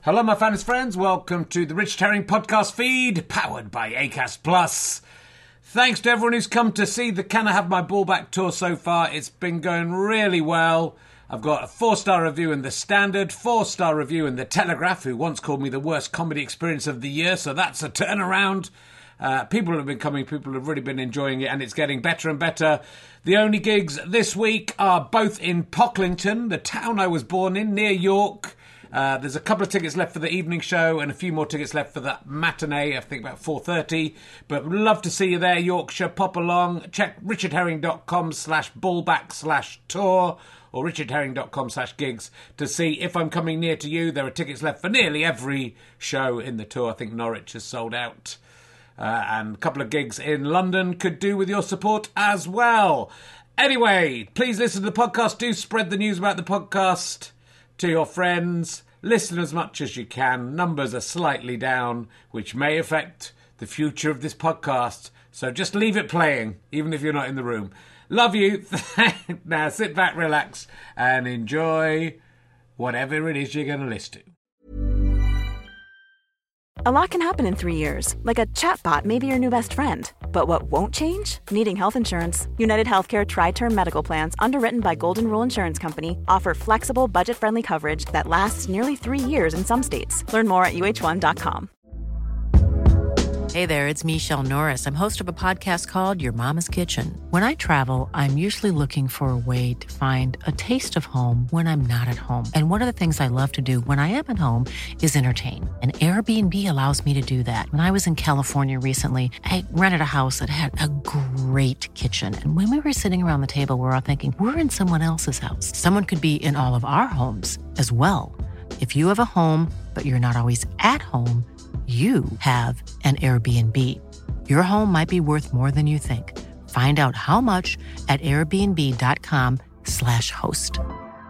Hello, my fans, friends. Welcome to the Richard Herring podcast feed, powered by Acast Plus. Thanks to everyone who's come to see the Can I Have My Ball Back tour so far. It's been going really well. I've got a 4-star review in The Standard, 4-star review in The Telegraph, who once called me the worst comedy experience of the year, so that's a turnaround. People have been coming, people have really been enjoying it, and it's getting better and better. The only gigs this week are both in Pocklington, the town I was born in, near York. There's a couple of tickets left for the evening show and a few more tickets left for that matinee, I think about 4:30. But would love to see you there, Yorkshire. Pop along. Check richardherring.com/ballback/tour or richardherring.com/gigs to see if I'm coming near to you. There are tickets left for nearly every show in the tour. I think Norwich is sold out. And a couple of gigs in London could do with your support as well. Anyway, please listen to the podcast. Do spread the news about the podcast to your friends. Listen as much as you can. Numbers are slightly down, which may affect the future of this podcast. So just leave it playing, even if you're not in the room. Love you. Now sit back, relax, and enjoy whatever it is you're going to listen to. A lot can happen in 3 years, like a chatbot may be your new best friend. But what won't change? Needing health insurance. United Healthcare Tri-Term Medical Plans, underwritten by Golden Rule Insurance Company, offer flexible, budget-friendly coverage that lasts nearly 3 years in some states. Learn more at uh1.com. Hey there, it's Michelle Norris. I'm host of a podcast called Your Mama's Kitchen. When I travel, I'm usually looking for a way to find a taste of home when I'm not at home. And one of the things I love to do when I am at home is entertain. And Airbnb allows me to do that. When I was in California recently, I rented a house that had a great kitchen. And when we were sitting around the table, we were all thinking, we're in someone else's house. Someone could be in all of our homes as well. If you have a home, but you're not always at home, you have an Airbnb. Your home might be worth more than you think. Find out how much at airbnb.com/host.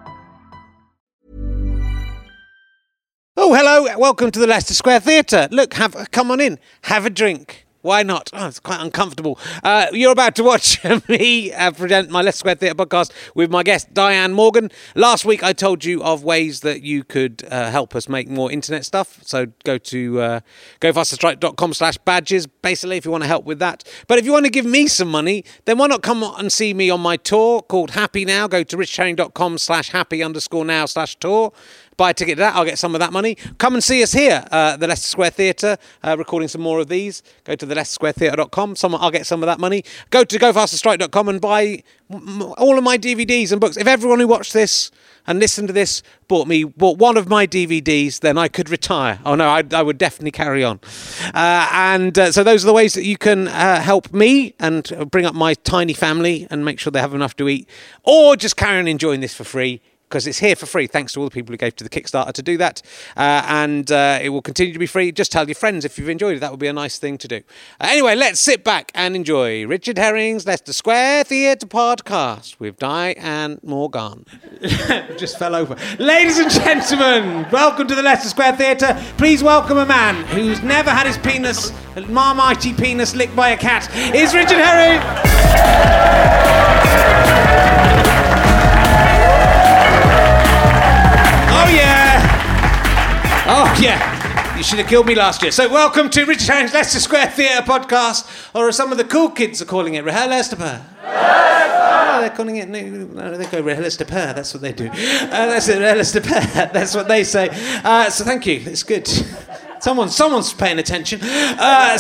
Oh, hello. Welcome to the Leicester Square Theatre. Look, come on in. Have a drink. Why not? Oh, it's quite uncomfortable. You're about to watch me present my Leicester Square Theatre podcast with my guest, Diane Morgan. Last week, I told you of ways that you could help us make more internet stuff. So go to gofasterstripe.com/badges, basically, if you want to help with that. But if you want to give me some money, then why not come and see me on my tour called Happy Now? Go to richardherring.com/happy_now/tour. Buy a ticket to that, I'll get some of that money. Come and see us here, the Leicester Square Theatre, recording some more of these. Go to the leicestersquaretheatre.com, I'll get some of that money. Go to gofasterstripe.com and buy all of my DVDs and books. If everyone who watched this and listened to this bought one of my DVDs, then I could retire. Oh no, I would definitely carry on. So those are the ways that you can help me and bring up my tiny family and make sure they have enough to eat. Or just carry on enjoying this for free, because it's here for free, thanks to all the people who gave to the Kickstarter to do that. It will continue to be free. Just tell your friends if you've enjoyed it. That would be a nice thing to do. Anyway, let's sit back and enjoy Richard Herring's Leicester Square Theatre podcast with Diane Morgan. Just fell over. Ladies and gentlemen, welcome to the Leicester Square Theatre. Please welcome a man who's never had his penis, marmitey penis, licked by a cat. It's Richard Herring. Oh, yeah. You should have killed me last year. So welcome to Richard Herring's Leicester Square Theatre podcast, or as some of the cool kids are calling it, Rehearsper. Oh, they're calling it... No, they go Rehearsper. That's what they do. That's it, Rehearsper. That's what they say. So thank you. It's good. Someone's paying attention. I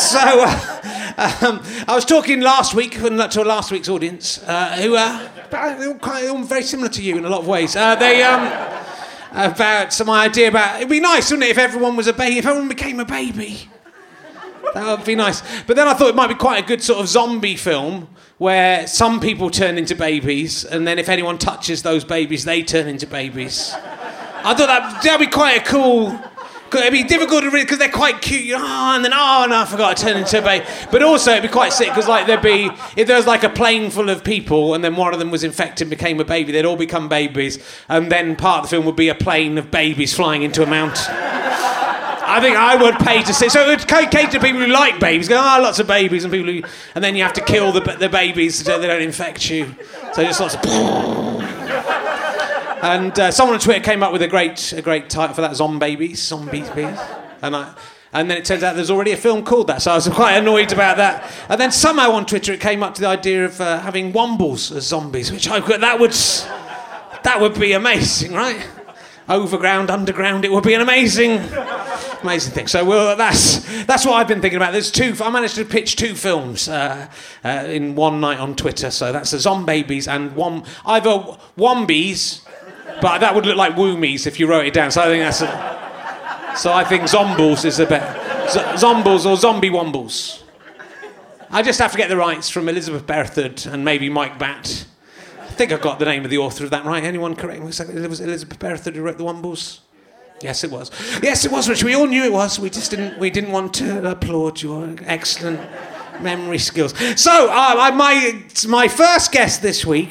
was talking last week to last week's audience, who are very similar to you in a lot of ways. About some idea about... It'd be nice, wouldn't it, if everyone was a baby, if everyone became a baby. That would be nice. But then I thought it might be quite a good sort of zombie film where some people turn into babies, and then if anyone touches those babies, they turn into babies. I thought that'd be quite a cool... It'd be difficult to read because they're quite cute. And then, I forgot I turned into a baby. But also, it'd be quite sick because, if there was like a plane full of people and then one of them was infected and became a baby, they'd all become babies. And then part of the film would be a plane of babies flying into a mountain. I think I would pay to see. So it would cater to people who like babies. Go, lots of babies, and people and then you have to kill the babies so they don't infect you. So just lots of. And someone on Twitter came up with a great title for that, Zombabies. And then it turns out there's already a film called that, so I was quite annoyed about that. And then somehow on Twitter it came up to the idea of having Wombles as zombies, which that would be amazing, right? Overground, underground, it would be an amazing thing. So that's what I've been thinking about. I managed to pitch 2 films in one night on Twitter. So that's the Zombabies and either Wombies, but that would look like Woomies if you wrote it down. So I think Zombles is a better Zombles or Zombie Wombles. I just have to get the rights from Elizabeth Berthard and maybe Mike Batt. I think I got the name of the author of that right. Anyone correct me? It was Elizabeth Berthard who wrote the Wombles. Yes, it was. Yes, it was, Rich. We all knew it was. We just didn't want to applaud your excellent memory skills. So, my first guest this week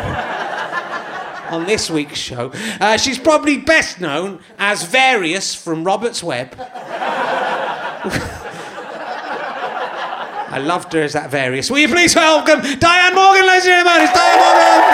on this week's show, she's probably best known as Various from Robert's Web. I loved her as that Various. Will you please welcome Diane Morgan, ladies and gentlemen? It's Diane Morgan.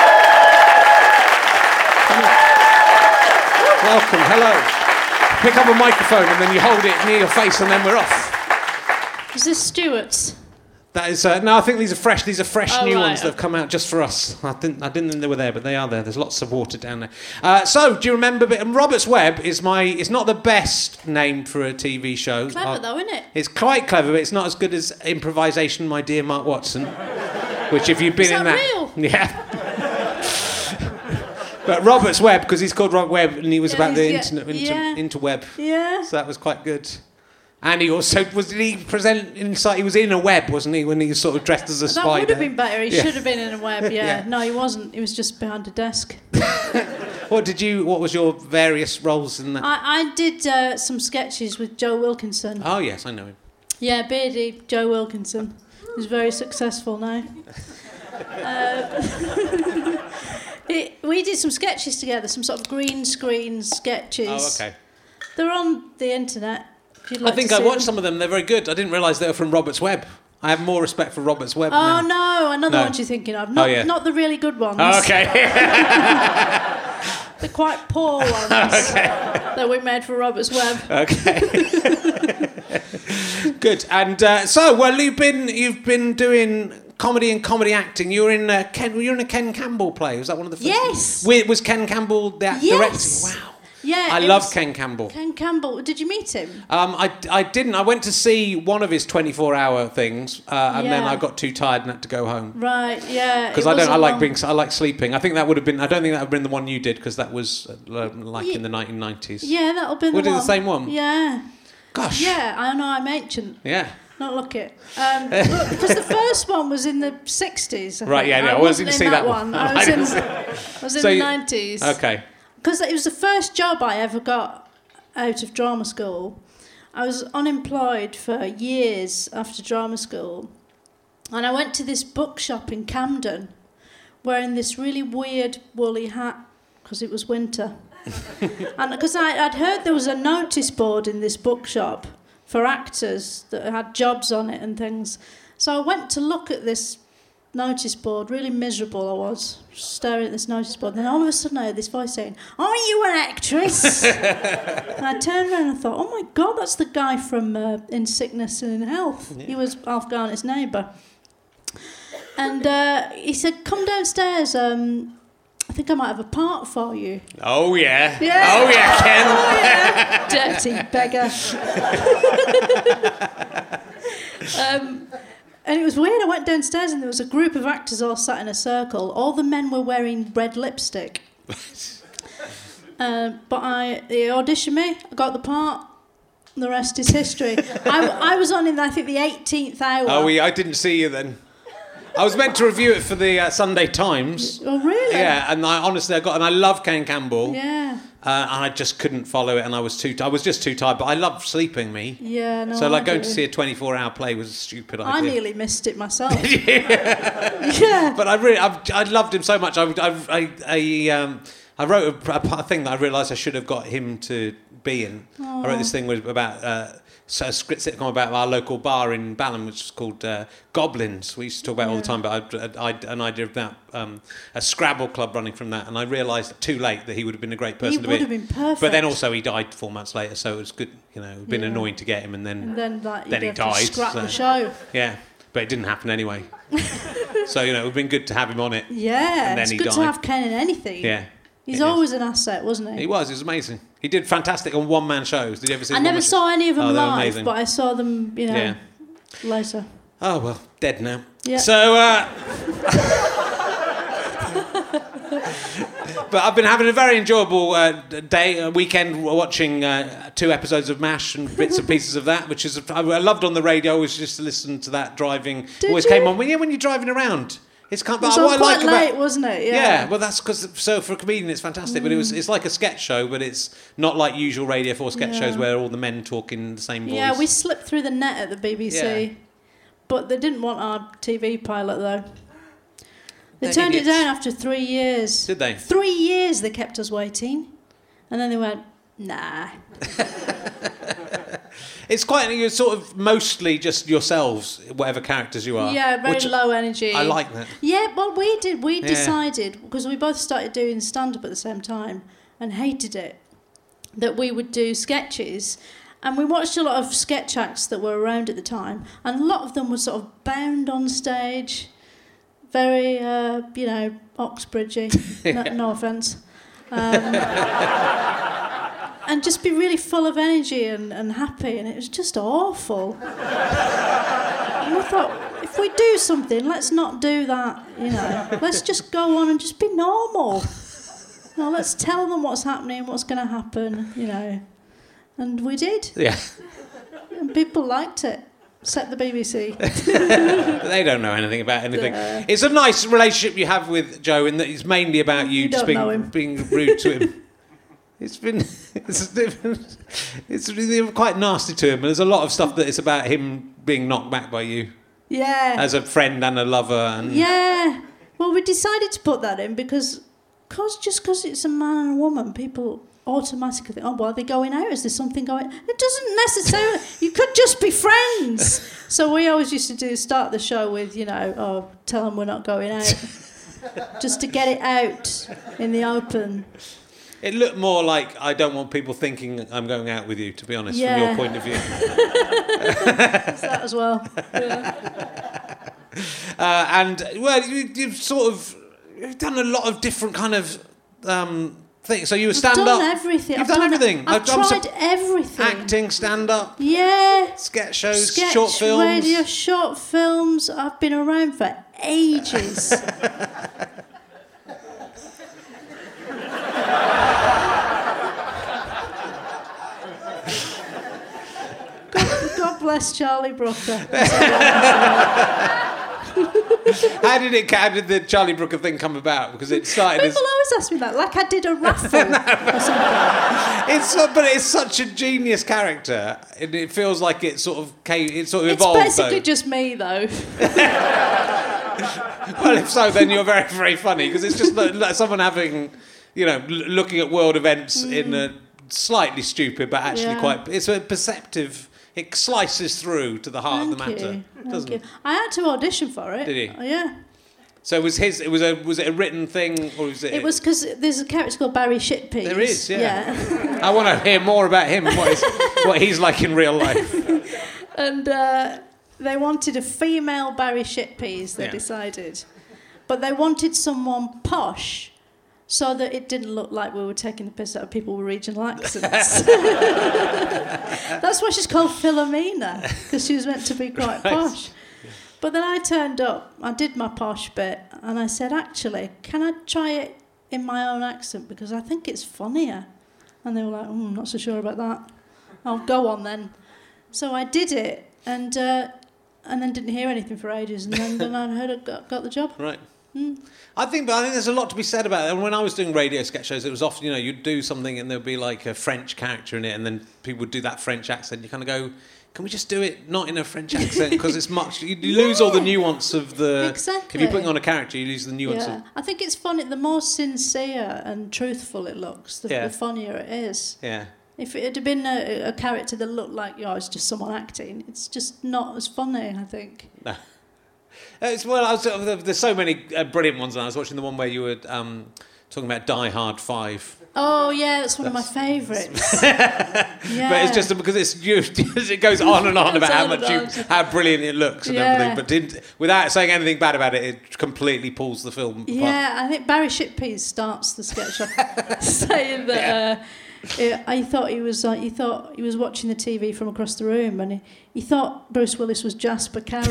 Welcome, hello. Pick up a microphone and then you hold it near your face and then we're off. Is this Stuart's? That is no. I think these are fresh. These are fresh new right. ones that have come out just for us. I didn't think they were there, but they are there. There's lots of water down there. So, do you remember? Robert's Web is It's not the best name for a TV show. Clever though, isn't it? It's quite clever, but it's not as good as Improvisation, My Dear Mark Watson. Which, if you've been in that, real? Yeah. But Robert's Web, because he's called Robert Webb, and he was about the internet, interweb. Yeah. So that was quite good. And he also he was in a web, wasn't he, when he was sort of dressed as a spider? That would have been better. He should have been in a web. Yeah. No, he wasn't. He was just behind a desk. What was your various roles in that? I did some sketches with Joe Wilkinson. Oh yes, I know him. Yeah, Beardy Joe Wilkinson. He's very successful now. We did some sketches together, some sort of green screen sketches. Oh, okay. They're on the internet. I think I watched some of them. They're very good. I didn't realise they were from Robert's Web. I have more respect for Robert's Web now. Oh, no, another one you're thinking of. Not the really good ones. Oh, okay. The quite poor ones that we made for Robert's Web. Okay. Good. And you've been doing comedy and comedy acting. You were in a Ken Campbell play. Was that one of the first? Yes. Was Ken Campbell directing? Wow. Yeah, I love Ken Campbell. Ken Campbell. Did you meet him? I didn't. I went to see one of his 24-hour things, and then I got too tired and had to go home. Right. Yeah. Because I like sleeping. I think that would have been. I don't think that would have been the one you did because that was in the 1990s. Yeah, that'll be the one. Was it the same one? Yeah. Gosh. Yeah, I know. I'm ancient. Yeah. Not look it. Because the first one was in the 60s. Right. Yeah. I wasn't in that one. I was in the 90s. Okay. Because it was the first job I ever got out of drama school. I was unemployed for years after drama school. And I went to this bookshop in Camden wearing this really weird woolly hat because it was winter. And because I'd heard there was a notice board in this bookshop for actors that had jobs on it and things. So I went to look at this notice board, really miserable I was, staring at this notice board. Then all of a sudden I heard this voice saying, "Are you an actress?" And I turned around and thought, oh my God, that's the guy from In Sickness and in Health. Yeah. He was Alf Garnett's neighbour. And he said, "Come downstairs, I think I might have a part for you." Oh yeah. Oh yeah, Ken. Oh yeah. Dirty beggar. And it was weird. I went downstairs and there was a group of actors all sat in a circle. All the men were wearing red lipstick. But they auditioned me. I got the part. The rest is history. I was on in, I think, the 18th hour. Oh, I didn't see you then. I was meant to review it for the Sunday Times. Oh, really? Yeah, and I love Ken Campbell. Yeah. And I just couldn't follow it, and I was just too tired. But I love sleeping, me. Yeah, no. So going to see a 24-hour play was a stupid idea. I nearly missed it myself. Yeah. But I loved him so much. I wrote a thing that I realised I should have got him to be in. I wrote this thing about a sitcom about our local bar in Balham, which is called Goblins. We used to talk about it all the time, but I had an idea about a Scrabble club running from that, and I realised too late that he would have been a great person to be. He would have been perfect. But then also he died 4 months later, so it was good. It would have been annoying to get him, and then he died. Scrap the show. Yeah, but it didn't happen anyway. So it would have been good to have him on it. Yeah, and then it's he good died. to have Ken in anything. Yeah. He's always an asset, wasn't he? He was amazing. He did fantastic on one-man shows. Did you ever see I never saw any of them live, amazing. but I saw them, later. Oh, well, dead now. Yeah. So, but I've been having a very enjoyable weekend watching 2 episodes of MASH and bits and pieces of that, which is I loved on the radio. I always used to listen to that driving. Did came you? on when you're driving around. It's kind of, It was on quite late, wasn't it? Yeah, well, that's because for a comedian it's fantastic, but it's like a sketch show, but it's not like usual Radio 4 sketch shows where all the men talk in the same voice. Yeah, we slipped through the net at the BBC, Yeah. but they didn't want our TV pilot though. They They're turned idiots. it down after 3 years. Did they? 3 years they kept us waiting, and then they went, nah. It's you're sort of mostly just yourselves, whatever characters you are. Yeah, very which low energy. I like that. Yeah, well, we did. We decided, because we both started doing stand-up at the same time and hated it, that we would do sketches. And we watched a lot of sketch acts that were around at the time, and a lot of them were sort of bound on stage, very, Oxbridgey, no offence. And just be really full of energy and happy, and it was just awful. And we thought, if we do something, let's not do that, Let's just go on and just be normal. Let's tell them what's happening, what's going to happen, And we did. Yeah. And people liked it, except the BBC. They don't know anything about anything. It's a nice relationship you have with Joe in that it's mainly about you just don't know him. being rude to him. It's really quite nasty to him, and there's a lot of stuff that it's about him being knocked back by you Yeah. as a friend and a lover. And Yeah. Well, we decided to put that in because it's a man and a woman, people automatically think, oh, well, are they going out? Is there something going? It doesn't necessarily. You could just be friends. So we always used to start the show with, tell them we're not going out, just to get it out in the open. it looked more like I don't want people thinking I'm going out with you, to be honest, from your point of view. It's that as well. Yeah. You've done a lot of different kind of things. So you were stand-up. I've done everything. You've done everything. I've tried everything. Acting, stand-up. Yeah. Sketch shows, short films. Radio, short films. I've been around for ages. God bless Charlie Brooker. How did the Charlie Brooker thing come about? Because it started People always ask me that, like I did a raffle or something. But it's such a genius character, and it feels like it sort of evolved. It's basically just me, though. Well, if so, then you're very, very funny, because it's just like someone having, looking at world events in a slightly stupid, but actually it's a perceptive. It slices through to the heart of the matter, doesn't it? I had to audition for it. Did you? Yeah. So was it a written thing, or was it? It was because there's a character called Barry Shitpeas. There is, yeah. I want to hear more about him and what he's like in real life. And they wanted a female Barry Shitpeas, they decided. But they wanted someone posh, so that it didn't look like we were taking the piss out of people with regional accents. That's why she's called Philomena, because she was meant to be quite posh. But then I turned up, I did my posh bit, and I said, actually, can I try it in my own accent, because I think it's funnier. And they were like, I'm not so sure about that. I'll go on then. So I did it, and then didn't hear anything for ages, and then I heard it got the job. Right. I think there's a lot to be said about it. And when I was doing radio sketch shows, it was often, you'd do something and there'd be like a French character in it, and then people would do that French accent. You kind of go, can we just do it not in a French accent? Because it's much... You lose all the nuance of the... Exactly. If you're putting on a character, you lose the nuance Yeah, I think it's funny. The more sincere and truthful it looks, the funnier it is. Yeah. If it had been a character that looked like, it's just someone acting, it's just not as funny, I think. No. There's so many brilliant ones. And I was watching the one where you were talking about Die Hard 5. Oh, yeah, that's one of my favourites. Yeah. But it's just because it goes on and on about how brilliant it looks and everything. But without saying anything bad about it, it completely pulls the film apart. Yeah, I think Barry Shippees starts the sketch off saying that... I thought he was watching the TV from across the room, and he thought Bruce Willis was Jasper Carrot.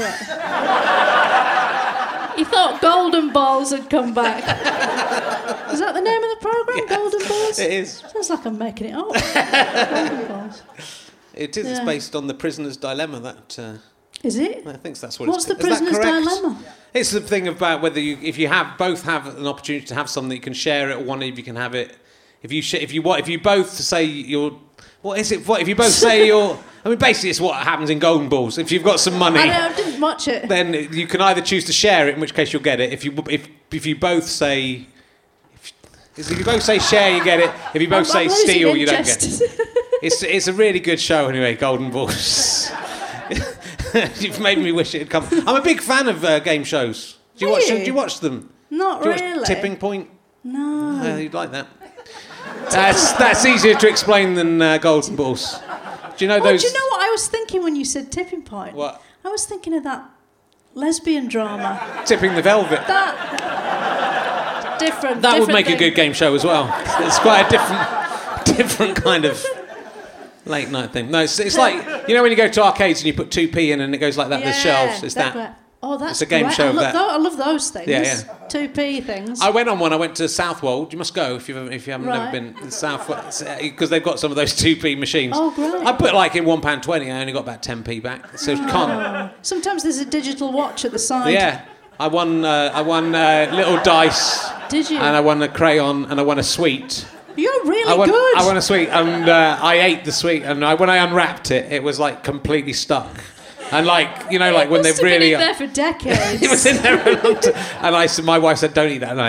He thought Golden Balls had come back. Is that the name of the programme? Yes, Golden Balls? It is. Sounds like I'm making it up. Golden Balls. It is. Yeah. It's based on the Prisoner's Dilemma. That is it? I think that's what What's it's called. What's the Prisoner's Dilemma? It's the thing about whether if you both have an opportunity to have something, you can share it, or one of you can have it. If you both say you're... What is it? What if you both say you're... I mean, basically, it's what happens in Golden Balls. If you've got some money... I didn't watch it. Then you can either choose to share it, in which case you'll get it. If you both say... If you both say share, you get it. If you both say steal, you don't get it. It's a really good show anyway, Golden Balls. You've made me wish it had come... I'm a big fan of game shows. Do you watch them? Not really. Watch Tipping Point? No. You'd like that. That's easier to explain than Golden Balls. Do you know those? Do you know what I was thinking when you said Tipping Point? What? I was thinking of that lesbian drama. Tipping the Velvet. That different. That would make a good game show as well. It's quite a different kind of late night thing. No, it's like when you go to arcades and you put 2p in and it goes like that. There's shelves. It's that. Oh, that's it's a game show of that. I love those things. Yeah. 2p things. I went on one. I went to Southwold. You must go if you haven't never been to Southwold, because they've got some of those 2p machines. Oh, great. I put in £1.20. I only got about 10p back. So can't. Sometimes there's a digital watch at the side. Yeah, I won little dice. Did you? And I won a crayon and I won a sweet. You're really good. I won a sweet and I ate the sweet, and when I unwrapped it, it was completely stuck. And when they really been in there for decades. It was in there for a long time. And my wife said, "Don't eat that." And I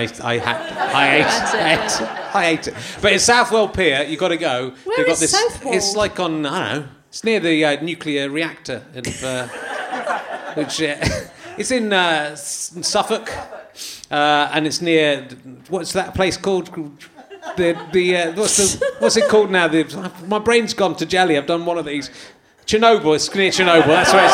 ate it. But in Southwell Pier, you got to go. Where is Southwell? It's on I don't know. It's near the nuclear reactor, which it's in Suffolk, and it's near what's that place called? What's it called now? My brain's gone to jelly. I've done one of these. Chernobyl, it's near Chernobyl, that's where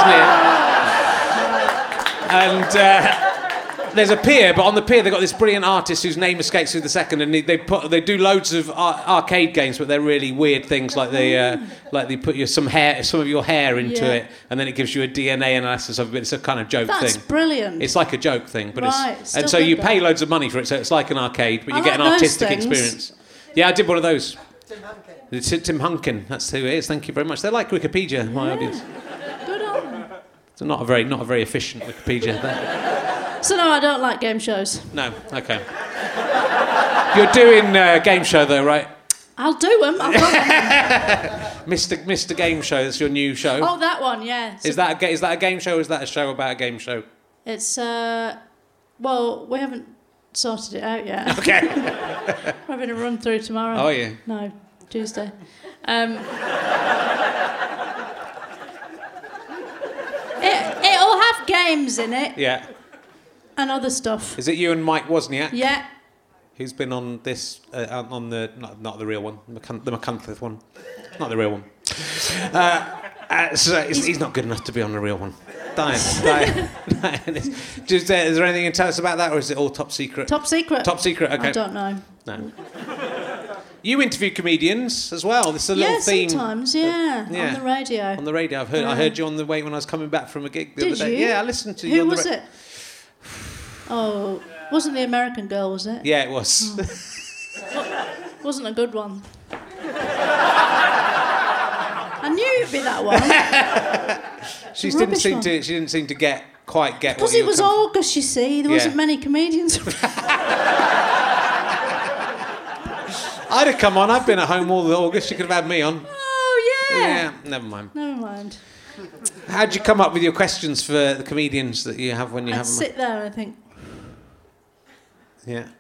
it's near. And there's a pier, but on the pier they've got this brilliant artist whose name escapes me the second, and they do loads of arcade games, but they're really weird things, like they put some of your hair into it, and then it gives you a DNA analysis of it. It's a kind of joke thing. That's brilliant. It's like a joke thing, but and so you pay loads of money for it, so it's like an arcade, but you get an artistic experience. Yeah, I did one of those. It's Tim Hunkin, that's who it is. Thank you very much. They're like Wikipedia, my audience. Good on them. It's not a very efficient Wikipedia. So no, I don't like game shows. No, okay. You're doing a game show though, right? I'll do them. Mr. Game Show. That's your new show. Oh, that one, yeah. Is that a game show? Or is that a show about a game show? It's well, we haven't sorted it out yet. Okay. We're having a run through tomorrow. Oh yeah. No. Tuesday. It'll have games in it. Yeah. And other stuff. Is it you and Mike Wozniak? Yeah. Who's been on this, on the, not the real one, the McCuntlith one. Not the real one. So he's not good enough to be on the real one. Dying. Is there anything you can tell us about that, or is it all top secret? Top secret. Top secret, okay. I don't know. No. You interview comedians as well. This is a little theme. Sometimes, yeah. On the radio. On the radio. I heard you on the way when I was coming back from a gig the other day. Did you? Yeah, I listened to you. Who was it? Oh, wasn't the American girl, was it? Yeah, it was. Wasn't a good one. I knew it'd be that one. She didn't seem to get what you were because it was August, you see. There wasn't many comedians. I'd have come on. I've been at home all the August. You could have had me on. Oh, yeah. Yeah, never mind. How'd you come up with your questions for the comedians that you have when you I'd have them? sit there and I think, Yeah.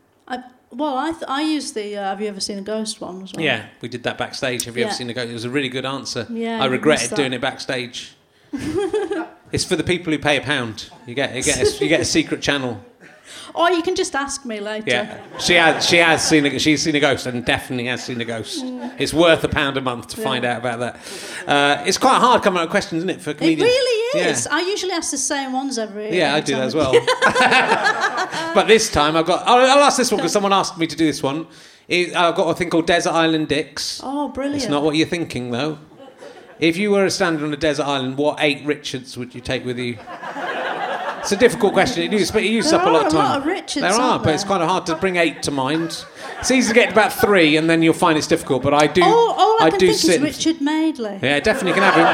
I use the have you ever seen a ghost one as well? Yeah, we did that backstage. Have you ever Yeah. seen a ghost? It was a really good answer. Yeah, I you regretted missed that. doing it backstage. It's for the people who pay £1. You get a secret channel. Or you can just ask me later. Yeah, she's seen a ghost and definitely has seen a ghost. It's worth £1 a month to find out about that. It's quite hard coming up with questions, isn't it, for It comedians? really is. Yeah. I usually ask the same ones every Yeah, I do that as well. But this time I'll ask this one because someone asked me to do this one. I've got a thing called Desert Island Dicks. Oh, brilliant. It's not what you're thinking, though. If you were stranded on a desert island, what 8 Richards would you take with you? It's a difficult question. It uses up a lot of time. There are a lot of Richards, There are, aren't but it's there? kind of hard to bring 8 to mind. It's easy to get to about 3, and then you'll find it's difficult. But I do. All I can do think sit. is Richard Madeley. Yeah, definitely can have him.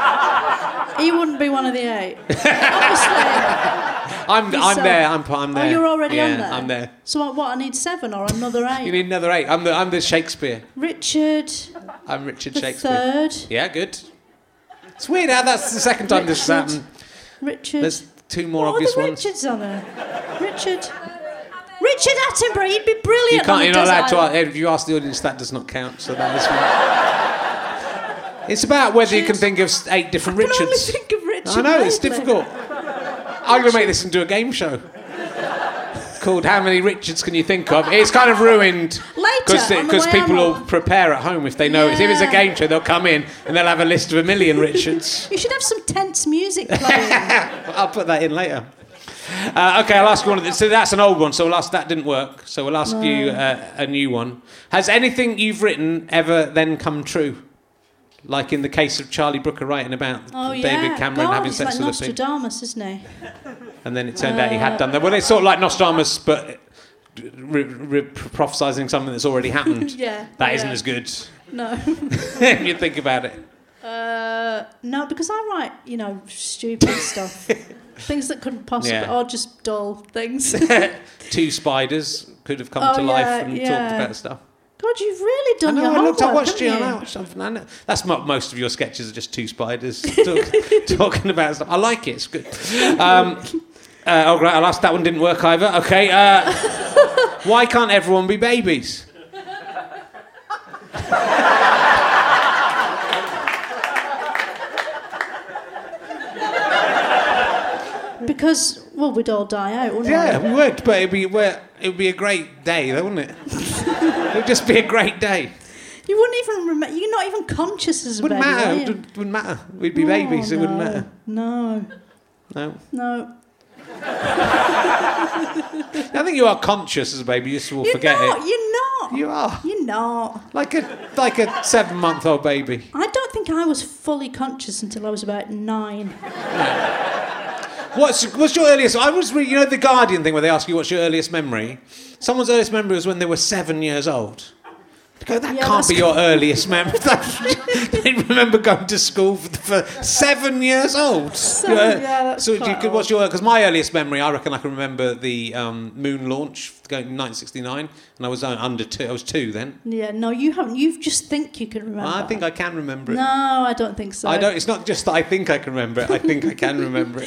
He wouldn't be one of the 8. Obviously. I'm Yourself. there. I'm there. Oh, you're already yeah, on there? I'm there. So what, I need 7 or another 8? You need another 8. I'm the Shakespeare. Richard I'm Richard the Shakespeare. 3rd. Yeah, good. It's weird how that's the second time this has happened. Richard. There's 2 more What obvious are the ones. Richards on there? Richard Attenborough, he'd be brilliant on You're the not allowed desert to. island. If you ask the audience, that does not count. So that is fine. It's about whether you can think of 8 different I can only Richards. think of Richard I know it's Madeley. difficult. I'm going to make this into a game show called "How Many Richards Can You Think Of?" It's kind of ruined Later, on the because way people I'm will prepare at home if they know. If it's a Yeah. game show, they'll come in and they'll have a list of 1,000,000 Richards. You should have some tense music playing. I'll put that in later. Okay, I'll ask you one of this. So that's an old one, so that didn't work. So we'll ask you a new one. Has anything you've written ever then come true? Like in the case of Charlie Brooker writing about Oh, yeah. David Cameron God, having he's sex like with a pig. Nostradamus, isn't he? And then it turned out he had done that. Well, it's sort of like Nostradamus, but prophesying something that's already happened. Yeah. That isn't as good. No. If you think about it. No, because I write, stupid stuff. Things that couldn't possibly, Yeah. or just dull things. 2 spiders could have come Oh, to life yeah, and yeah. talked about stuff. God, you've really done your I homework, watched you. haven't I you? watched something. I know. That's not most of your sketches are just 2 spiders talking about stuff. I like it. It's good. Great. I'll ask that one. Didn't work either. Okay. Why can't everyone be babies? Because, we'd all die out, wouldn't Yeah, we? we would, but it'd be a great day, though, wouldn't it? It would just be a great day. You wouldn't even remember. You're not even conscious as a Wouldn't baby, matter. are you? Wouldn't matter. We'd be babies. It wouldn't no, matter. No. No. I think you are conscious as a baby. You just will forget it. You're not. You are. You're not. Like a 7-month-old baby. I don't think I was fully conscious until I was about 9. What's your earliest? I was reading, the Guardian thing where they ask you what's your earliest memory. Someone's earliest memory was when they were 7 years old. I go, that Yeah, can't that's be your earliest memory. They remember going to school for 7 years old. that's so quite what's your? Because my earliest memory, I reckon I can remember the moon launch going in 1969, and I was under 2. I was 2 then. Yeah, no, you haven't. You just think you can remember. I think I can remember it. No, I don't think so. I don't. It's not just that I think I can remember it. I think I can remember it.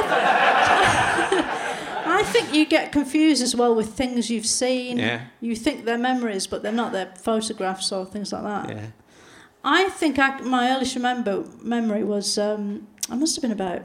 I think you get confused as well with things you've seen. Yeah. You think they're memories, but they're not. They're photographs or things like that. Yeah. I think my earliest memory was I must have been about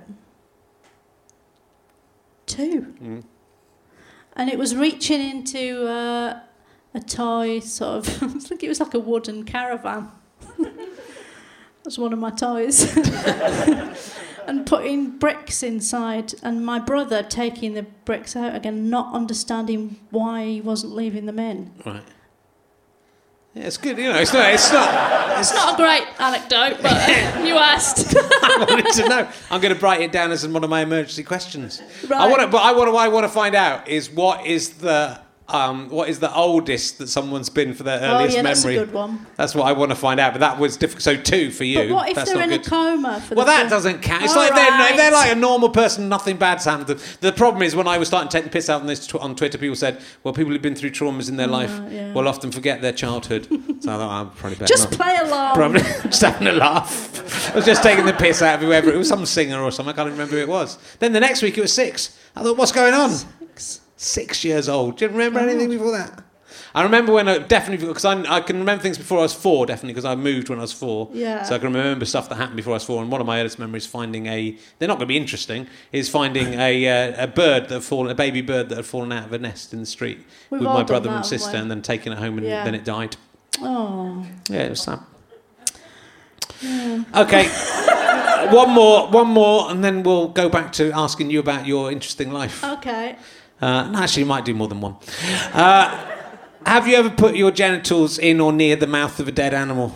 2. And it was reaching into a toy sort of. I think it was like a wooden caravan. That was one of my toys. And putting bricks inside, and my brother taking the bricks out again, not understanding why he wasn't leaving them in. Right. Yeah, it's good. It's not. It's not a great anecdote, but you asked. I wanted to know. I'm going to write it down as one of my emergency questions. Right. What I want to find out is what is the oldest that someone's been for their earliest memory. That's a good one. That's what I want to find out. But that was difficult. So 2 for you. But what if That's they're not in good. a coma? For Well, the that first- doesn't count. It's All like right. they're like a normal person, nothing bad's happened to them. The problem is when I was starting to take the piss out on this on Twitter, people said, well, people who've been through traumas in their life yeah. will often forget their childhood. So I thought, I'm probably better Just not. play along. Probably just having a laugh. I was just taking the piss out of whoever. It was some singer or something. I can't remember who it was. Then the next week it was 6. I thought, what's going on? 6 years old. Do you remember anything before that? I remember when definitely, because I can remember things before I was 4, definitely, because I moved when I was 4. Yeah. So I can remember stuff that happened before I was 4. And one of my earliest memories finding they're not going to be interesting, is finding a bird that had fallen, a baby bird that had fallen out of a nest in the street with all my done brother that, and sister, haven't we? and then taking it home, and then it died. Oh. Yeah, it was sad. Yeah. Okay. One more, and then we'll go back to asking you about your interesting life. Okay. No, actually, you might do more than one. Have you ever put your genitals in or near the mouth of a dead animal?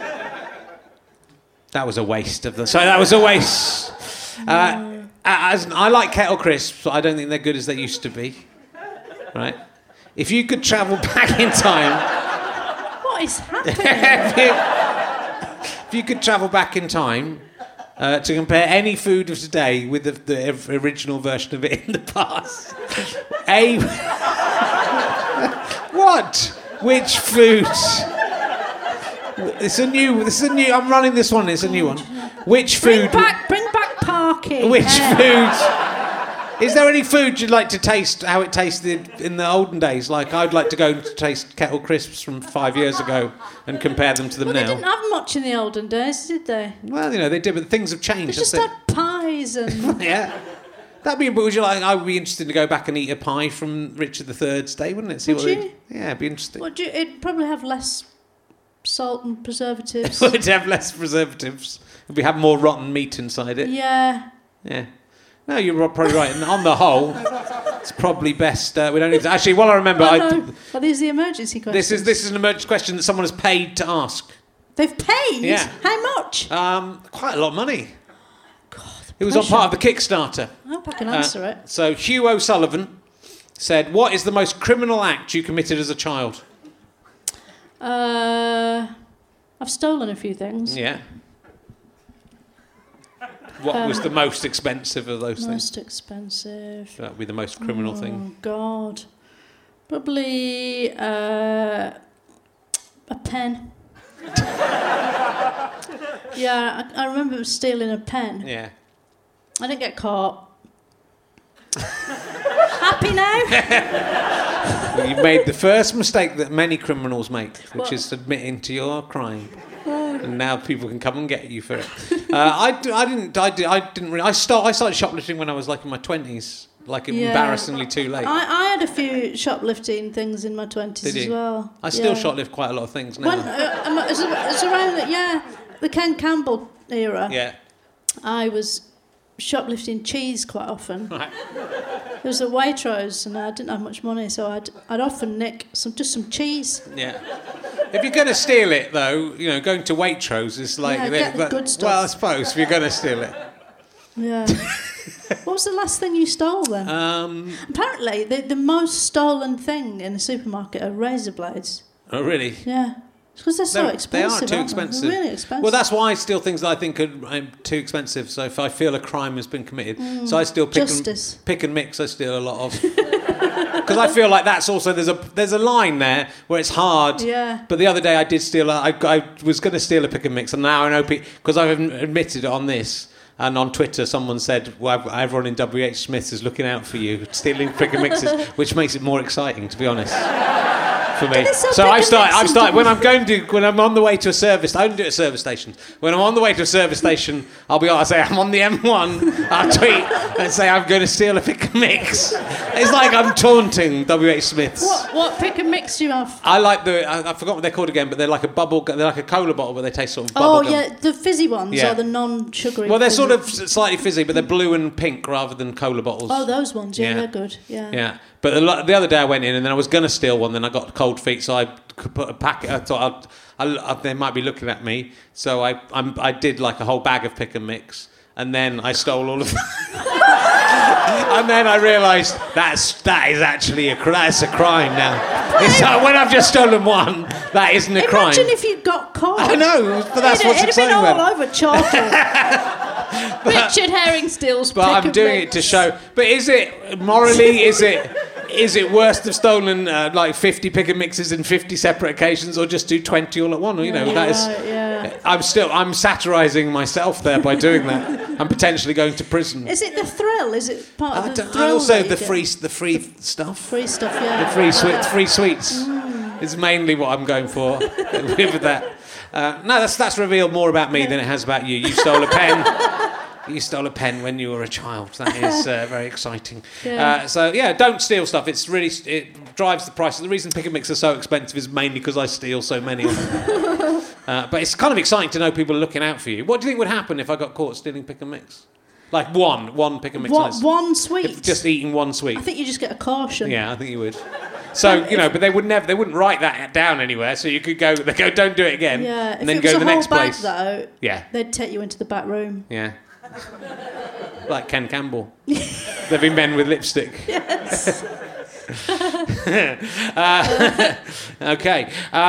That was a waste of the... Sorry, that was a waste. I like Kettle Crisps, but I don't think they're good as they used to be. Right? If you could travel back in time... What is happening? If you could travel back in time to compare any food of today with the original version of it in the past... What? Which food? This is a new. I'm running this one. It's a new one. Which food? Bring back parking. Which food? Is there any food you'd like to taste how it tasted in the olden days? Like, I'd like to go and taste Kettle Crisps from 5 years ago and compare them to them Well, now. they didn't have much in the olden days, did they? Well, they did, but things have changed. They just had pies and... Yeah. But would you like? I would be interested to go back and eat a pie from Richard III's day, wouldn't it? Would you? Yeah, it'd be interesting. It'd probably have less salt and preservatives. It'd have less preservatives. We have more rotten meat inside it. Yeah. Yeah. No, you're probably right. And on the whole, it's probably best. We don't need to. Actually, while I remember, Are these the emergency questions? This is an emergency question that someone has paid to ask. They've paid? Yeah. How much? Quite a lot of money. God, It was on part of the Kickstarter. I hope I can answer it. So Hugh O'Sullivan said, "What is the most criminal act you committed as a child?" I've stolen a few things. Yeah. What was the most expensive of those things? Most expensive. That would be the most criminal thing. Oh, God. Probably a pen. Yeah, I remember stealing a pen. Yeah. I didn't get caught. Happy now? Well, you made the first mistake that many criminals make, which is admitting to your crime. And now people can come and get you for it. I started shoplifting when I was like in my 20s, like embarrassingly too late. I had a few shoplifting things in my 20s as well. I still shoplift quite a lot of things now. It's around the Ken Campbell era. Yeah. I was shoplifting cheese quite often. Right. There was a Waitrose and I didn't have much money, so I'd often nick some cheese. Yeah. If you're going to steal it, though, going to Waitrose is like... get the good stuff. Well, I suppose, if you're going to steal it. Yeah. What was the last thing you stole then? Apparently, the most stolen thing in the supermarket are razor blades. Oh, really? Yeah. Because they're so expensive. They are too expensive. They're really expensive. Well, that's why I steal things that I think are too expensive. So if I feel a crime has been committed, so I still pick and mix. I steal a lot of because I feel like that's also there's a line there where it's hard. Yeah. But the other day I did steal. I was going to steal a pick and mix, and now I know because I've admitted it on this. And on Twitter, someone said, well, everyone in WH Smith's is looking out for you, stealing pick and mixes, which makes it more exciting, to be honest. For me. So I've started when I'm on the way to a service. I don't do it at service stations. When I'm on the way to a service station, I'll say I'm on the M1. I'll tweet and say I'm going to steal a pick and mix. It's like I'm taunting WH Smiths. What pick and mix do you have? I like I forgot what they're called again, but they're like a bubble. They're like a cola bottle, but they taste sort of bubble gum. Yeah, the fizzy ones or the non-sugary. Well, they're sort of slightly fizzy, but they're blue and pink rather than cola bottles. Oh, those ones, they're good. Yeah. But the other day I went in and then I was going to steal one, then I got cold feet, so I could put a packet. I thought they might be looking at me, so I did like a whole bag of pick and mix, and then I stole all of them. And then I realised that is actually a crime now. It's like, when I've just stolen one, that isn't a crime. Imagine if you got caught. I know, but that's what's exciting. It'd have been all over chocolate. Richard Herring steals pick and mix. But I'm doing it to show. But is it morally? Is it worse to have stolen like 50 pick and mixes in 50 separate occasions, or just do 20 all at once? That is. Yeah. I'm satirising myself there by doing that. I'm potentially going to prison. Is it the thrill? Is it part of the And thrill? also that the you free get? stuff. Free stuff, yeah. The free sweets is mainly what I'm going for with that. No, that's revealed more about me than it has about you. You stole a pen. You stole a pen when you were a child. That is very exciting. Yeah. So don't steal stuff. It drives the price. The reason pick and mix are so expensive is mainly because I steal so many of them. But it's kind of exciting to know people are looking out for you. What do you think would happen if I got caught stealing pick and mix? Like one pick and mix. One sweet? If just eating one sweet. I think you just get a caution. Yeah, I think you would. So, but they wouldn't write that down anywhere, so you could go, don't do it again, Yeah, and then if go it to was the a whole next bag, place. though, Yeah. they'd take you into the back room. Yeah. Like Ken Campbell. There'd be men with lipstick. Yes. Okay.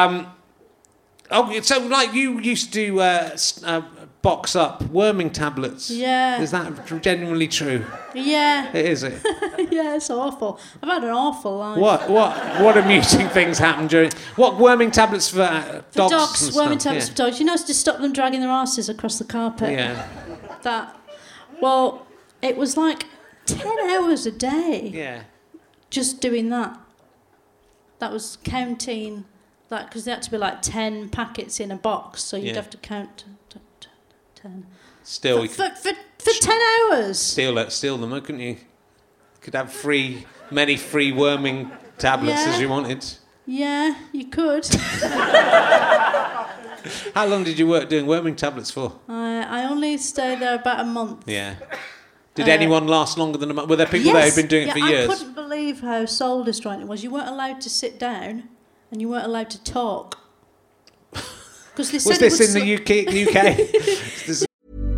So like you used to box up worming tablets. Yeah. Is that genuinely true? Yeah. It is it? Yeah, it's awful. I've had an awful life. What amusing things happen during... What worming tablets for dogs? Dogs, and worming stuff? tablets for dogs. You know, to stop them dragging their asses across the carpet. Yeah. That. Well, it was like 10 hours a day Yeah. just doing that. That was counting that, because there had to be like 10 packets in a box, so you'd Yeah. have to count 10. Still, you For 10 hours. steal them, couldn't you? You could have many free worming tablets Yeah. as you wanted. Yeah, you could. How long did you work doing worming tablets for? I only stayed there about a month. Yeah. Did anyone last longer than a month? Were there people there who'd been doing it for years? I couldn't believe how soul destroying it was. You weren't allowed to sit down and you weren't allowed to talk. Because they said Was this in the UK? This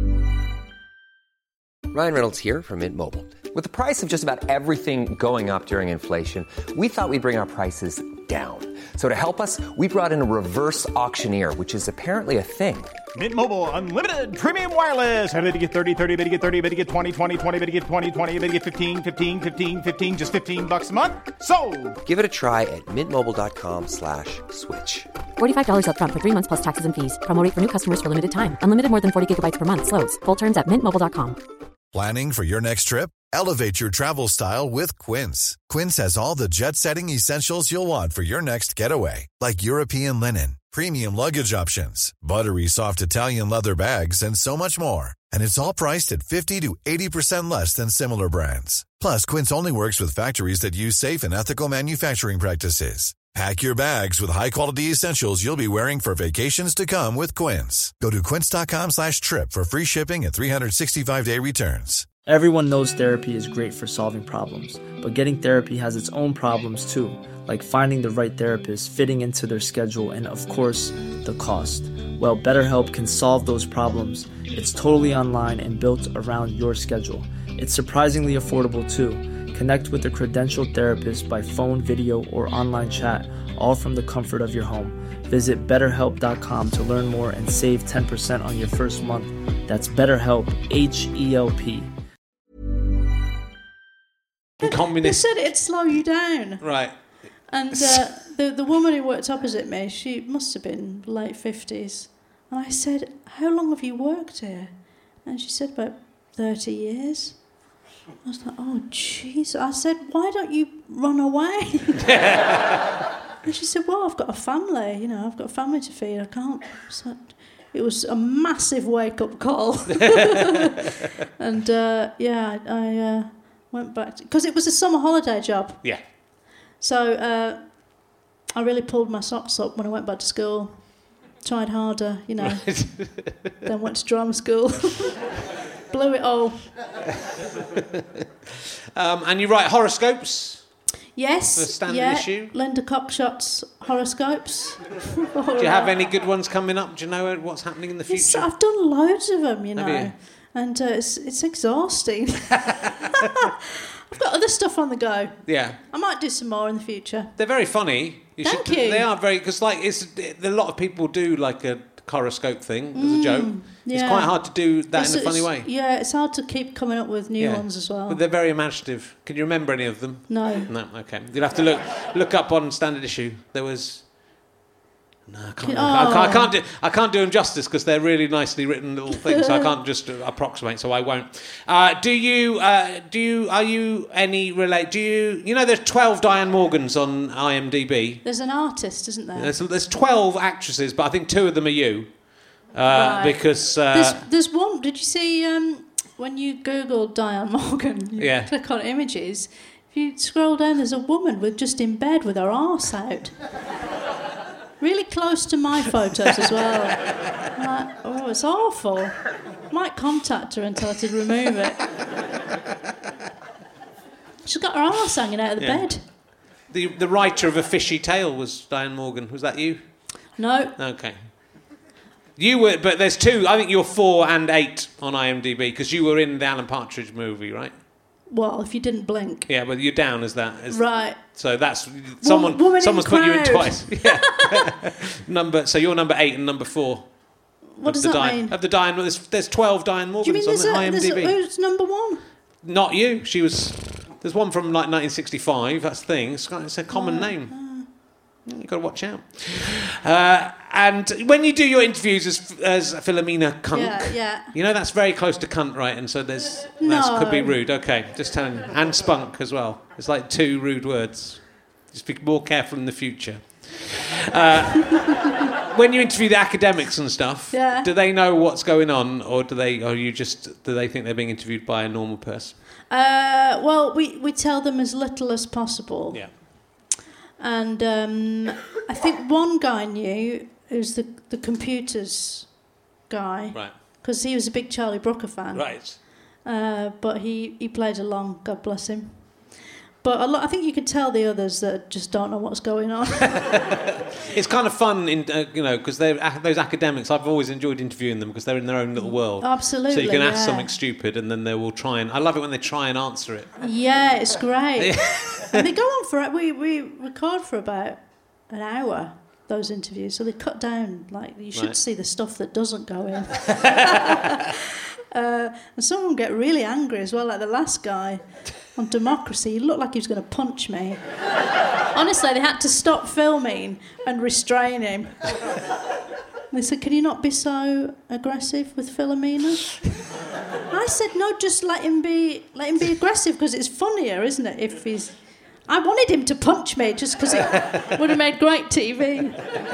Ryan Reynolds here from Mint Mobile. With the price of just about everything going up during inflation, we thought we'd bring our prices down. So to help us, we brought in a reverse auctioneer, which is apparently a thing. Mint Mobile Unlimited Premium Wireless. How to get 30, 30, bit to get 30, bit to get 20, 20, 20, bit to get 20, 20, bit to get 15, 15, 15, 15, just $15 a month? Sold! Give it a try at mintmobile.com/switch. $45 up front for 3 months plus taxes and fees. Promo rate for new customers for limited time. Unlimited more than 40 gigabytes per month. Slows full terms at mintmobile.com. Planning for your next trip? Elevate your travel style with Quince. Quince has all the jet-setting essentials you'll want for your next getaway, like European linen, premium luggage options, buttery soft Italian leather bags, and so much more. And it's all priced at 50 to 80% less than similar brands. Plus, Quince only works with factories that use safe and ethical manufacturing practices. Pack your bags with high-quality essentials you'll be wearing for vacations to come with Quince. Go to quince.com/trip for free shipping and 365-day returns. Everyone knows therapy is great for solving problems, but getting therapy has its own problems too, like finding the right therapist, fitting into their schedule, and of course, the cost. Well, BetterHelp can solve those problems. It's totally online and built around your schedule. It's surprisingly affordable too. Connect with a credentialed therapist by phone, video, or online chat, all from the comfort of your home. Visit BetterHelp.com to learn more and save 10% on your first month. That's BetterHelp, H-E-L-P. They Communist. said it'd slow you down. Right. And the woman who worked opposite me, she must have been late 50s. And I said, how long have you worked here? And she said, about 30 years. I was like, oh, jeez. I said, why don't you run away? And she said, well, I've got a family. You know, I've got a family to feed. I can't. So it was a massive wake-up call. And, I went back because it was a summer holiday job. Yeah. So I really pulled my socks up when I went back to school. Tried harder, you know. Then went to drama school. Blew it all. And you write horoscopes? Yes. The standard issue? Linda Cockshot's horoscopes. Do you have any good ones coming up? Do you know what's happening in the Yes, future? I've done loads of them, you know. Have you? And it's exhausting. I've got other stuff on the go. Yeah. I might do some more in the future. They're very funny. Thank you. They are very, because like a lot of people do like a horoscope thing as a joke. It's yeah. quite hard to do that in a funny way. Yeah, it's hard to keep coming up with new ones as well. But they're very imaginative. Can you remember any of them? No. No, okay. You'll have to look up on standard issue. There was No, I can't do them justice because they're really nicely written little things. So I can't just approximate, so I won't. Do you know there's 12 Diane Morgans on IMDb? There's an artist, isn't there? There's 12 actresses, but I think 2 of them are you. Right. Because... there's one, did you see when you Google Diane Morgan, you click on images, if you scroll down there's a woman just in bed with her arse out. Really close to my photos as well. I'm like, oh, it's awful. Might contact her and tell her to remove it. She's got her arse hanging out of the bed. The writer of A Fishy Tale was Diane Morgan. Was that you? No. Okay. You were, but there's 2. I think you're 4 and 8 on IMDb because you were in the Alan Partridge movie, right? Well, if you didn't blink. Yeah, but you're down as that. Right. So that's someone's put you in twice. Yeah. So you're number 8 and number 4. What does that mean? Of the Diane, there's 12 Diane Morgans on the IMDb. Who's number 1? Not you. She was. There's one from like 1965. That's the thing. It's a common name. You've got to watch out. And when you do your interviews as Philomena Cunt, you know that's very close to cunt, right? And so that could be rude. Okay, just telling you. And spunk as well. It's like 2 rude words. Just be more careful in the future. When you interview the academics and stuff, do they know what's going on, or do they think they're being interviewed by a normal person? Well, we tell them as little as possible. Yeah. And I think one guy knew, who's the computers guy. Right. Because he was a big Charlie Brooker fan. Right. But he played along, God bless him. But I think you could tell the others that just don't know what's going on. It's kind of fun, because those academics, I've always enjoyed interviewing them because they're in their own little world. Absolutely, so you can ask something stupid and then they will try and... I love it when they try and answer it. Yeah, it's great. And they go on for... We record for about an hour, those interviews, so they cut down. Like, you should see the stuff that doesn't go in. And some of them get really angry as well, like the last guy on Democracy. He looked like he was going to punch me. Honestly, they had to stop filming and restrain him. They said, "Can you not be so aggressive with Philomena?" I said, "No, just let him be aggressive because it's funnier, isn't it? If he's..." I wanted him to punch me just because it would have made great TV.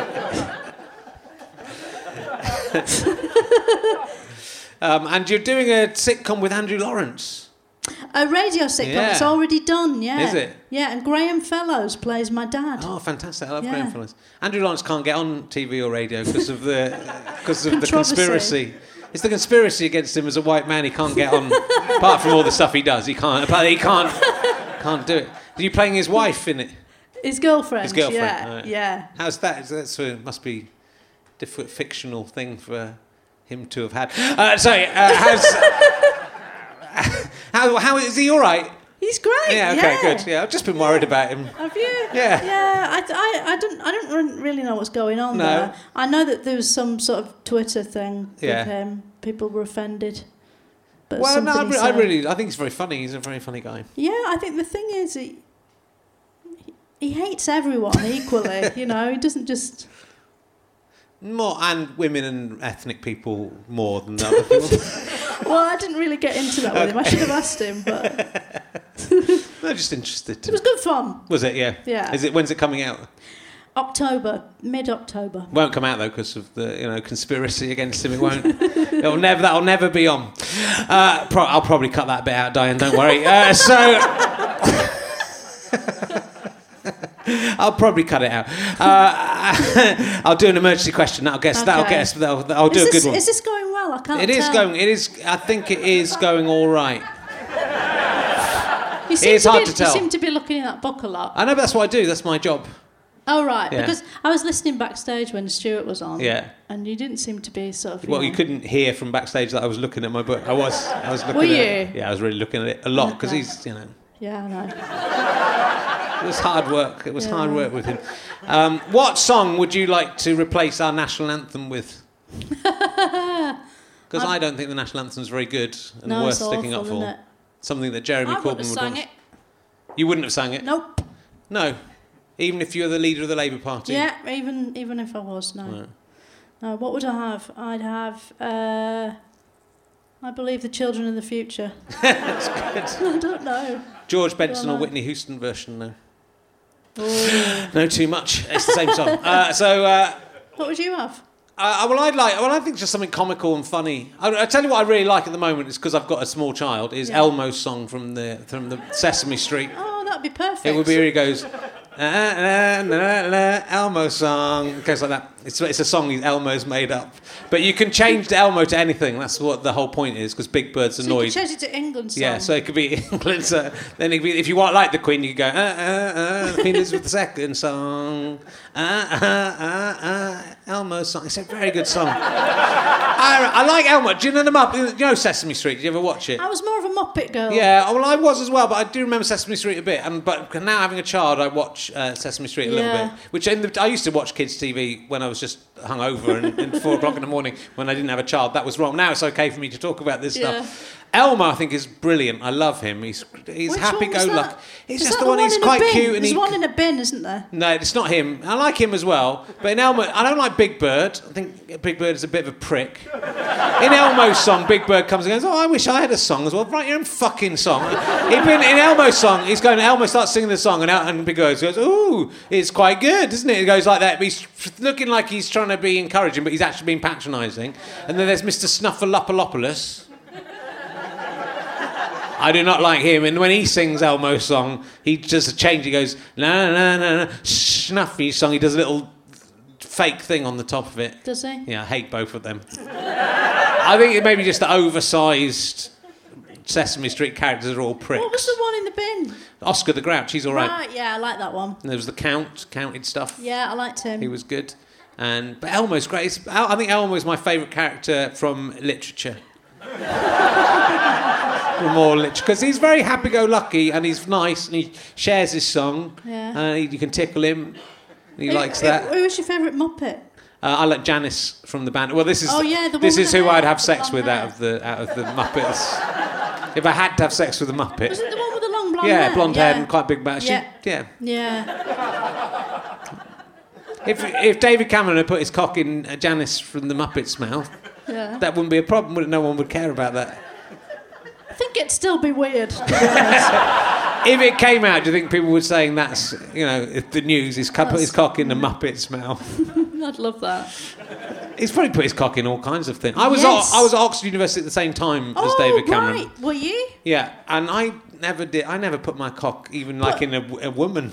And you're doing a sitcom with Andrew Lawrence. A radio sitcom. It's already done, yeah. Is it? Yeah, and Graham Fellows plays my dad. Oh, fantastic. I love Graham Fellows. Andrew Lawrence can't get on TV or radio because of the conspiracy. It's the conspiracy against him as a white man. He can't get on. Apart from all the stuff he does, he can't do it. Are you playing his wife in it? His girlfriend. His girlfriend. Yeah, right. yeah. How's that? That must be a different fictional thing for him to have had. How is he? All right. He's great. Yeah. Okay. Good. Yeah. I've just been worried about him. Have you? Yeah. Yeah. I don't really know what's going on there. I know that there was some sort of Twitter thing with him. People were offended. But well, no, I think he's very funny. He's a very funny guy. Yeah. I think the thing is he hates everyone equally. He doesn't just. More, and women and ethnic people more than other people. Well, I didn't really get into that with him. I should have asked him, but... I'm just interested. It was good fun. Was it? Yeah. Yeah. When's it coming out? Mid-October. Won't come out though because of the conspiracy against him. It won't. That'll never be on. I'll probably cut that bit out, Diane. Don't worry. I'll probably cut it out. I'll do an emergency question. I'll do a good one. Is this going well? I can't tell. It is going. It is. I think it is going all right. It's hard to tell. You seem to be looking in that book a lot. I know, but that's what I do. That's my job. Oh, right. Yeah. Because I was listening backstage when Stuart was on. Yeah. And you didn't seem to be sort of... Well, you couldn't hear from backstage that I was looking at my book. I was looking Were at you? it. Yeah, I was really looking at it a lot because he's, Yeah, I know. It was hard work. It was hard work with him. What song would you like to replace our national anthem with? Because I don't think the national anthem is very good and worth sticking up for. Something that Jeremy Corbyn would sang want. it. You wouldn't have sang it? Nope. No. Even if you're the leader of the Labour Party? Yeah, even if I was, no. Right. No, what would I have? I'd have, I believe the children in the future. That's good. I don't know. George Benson or Whitney Houston version, no. No, too much. It's the same song. What would you have? I think just something comical and funny. I tell you what I really like at the moment is because I've got a small child. Is Elmo's song from the Sesame Street. Oh, that'd be perfect. It would be where he goes, Elmo song. It goes like that. It's a song Elmo's made up. But you can change the Elmo to anything. That's what the whole point is, because Big Bird's annoyed. So you can change it to England song. Yeah, so it could be England. So then it could be, if you want like the Queen, you could go, Queen Elizabeth II song, Elmo song. It's a very good song. I like Elmo. Do you know the Muppet? You know Sesame Street? Did you ever watch it? I was more of a Muppet girl. Yeah, well, I was as well, but I do remember Sesame Street a bit. But now having a child, I watch Sesame Street a little bit. Which I used to watch kids' TV when I was just hungover and 4 o'clock in the morning when I didn't have a child. That was wrong. Now it's okay for me to talk about this stuff. Elmo, I think, is brilliant. I love him. He's happy-go-lucky. He's just the one. He's quite cute. There's one in a bin, isn't there? No, it's not him. I like him as well. But in Elmo, I don't like Big Bird. I think Big Bird is a bit of a prick. In Elmo's song, Big Bird comes and goes, I wish I had a song as well. Write your own fucking song. In Elmo's song, Elmo starts singing the song and Big Bird goes, ooh, it's quite good, isn't it? It goes like that. But he's looking like he's trying to be encouraging, but he's actually being patronising. And then there's Mr. Snuffleupagus. I do not like him, and when he sings Elmo's song, he just changes. He goes na na na na Snuffy song. He does a little fake thing on the top of it. Does he? Yeah, I hate both of them. I think it may be just the oversized Sesame Street characters are all pricks. What was the one in the bin? Oscar the Grouch. He's all right. Right, yeah, I like that one. And there was the counted stuff. Yeah, I liked him. He was good, but Elmo's great. I think Elmo's my favourite character from literature. More because he's very happy-go-lucky and he's nice and he shares his song. Yeah. You can tickle him. He likes that. Who was your favourite Muppet? I like Janice from the band. Well, this is the who I'd have sex with out of the Muppets. If I had to have sex with a Muppet. Was it the one with the long blonde hair? Yeah, blonde hair and quite big mouth. Yeah. If David Cameron had put his cock in Janice from the Muppets' mouth, that wouldn't be a problem, would it? No one would care about that. I think it'd still be weird, to be honest. If it came out, do you think people would saying that's, if the news is put his cock in the Muppet's mouth? I'd love that. He's probably put his cock in all kinds of things. I was at Oxford University at the same time as David Cameron. Right. Were you? Yeah, and I never did. I never put my cock even in a woman.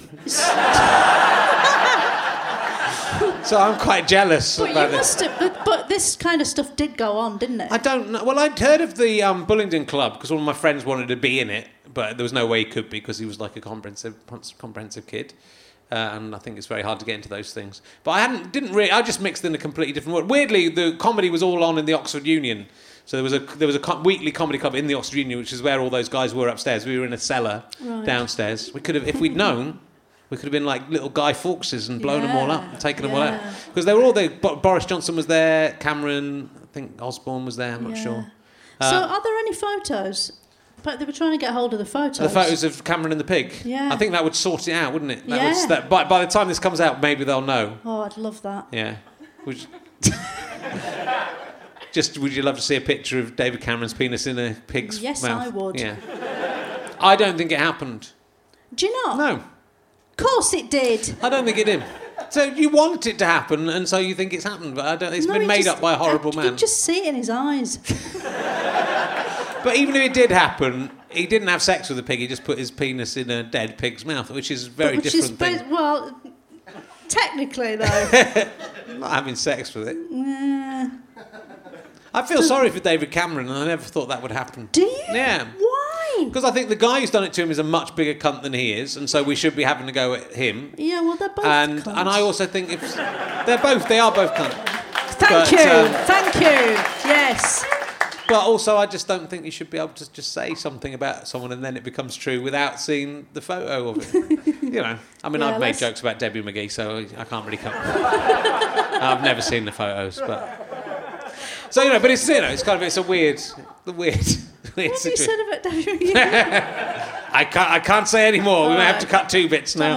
So I'm quite jealous about this. But this kind of stuff did go on, didn't it? I don't know. Well, I'd heard of the Bullingdon Club because one of my friends wanted to be in it, but there was no way he could be because he was like a comprehensive kid. And I think it's very hard to get into those things. But I just mixed in a completely different world. Weirdly, the comedy was all on in the Oxford Union. So there was a weekly comedy club in the Oxford Union, which is where all those guys were upstairs. We were in a cellar downstairs. We could have, if we'd known, we could have been like little Guy Fawkes and blown them all up and taken them all out. Because they were all there. Boris Johnson was there, Cameron, I think Osborne was there, I'm not sure. So are there any photos? But they were trying to get hold of the photos. The photos of Cameron and the pig? Yeah. I think that would sort it out, wouldn't it? By the time this comes out, maybe they'll know. Oh, I'd love that. Yeah. Would you love to see a picture of David Cameron's penis in a pig's mouth? Yes, I would. Yeah. I don't think it happened. Do you not? No. Of course it did. I don't think it did. So you want it to happen, and so you think it's happened, but it's been made up by a horrible man. You just see it in his eyes. But even if it did happen, he didn't have sex with a pig. He just put his penis in a dead pig's mouth, which is a very different thing. Well, technically, though. I'm not having sex with it. I feel sorry for David Cameron, and I never thought that would happen. Do you? Yeah. Why? Because I think the guy who's done it to him is a much bigger cunt than he is, and so we should be having to go at him. Yeah, well, they're both cunts. And I also think they are both cunts. Thank you. Yes. But also, I just don't think you should be able to just say something about someone and then it becomes true without seeing the photo of it. I've made jokes about Debbie McGee, so I can't really come. I've never seen the photos, but but it's it's a weird What have you situation. said about Debbie McGee? I can't say any more. We may have to cut 2 bits now.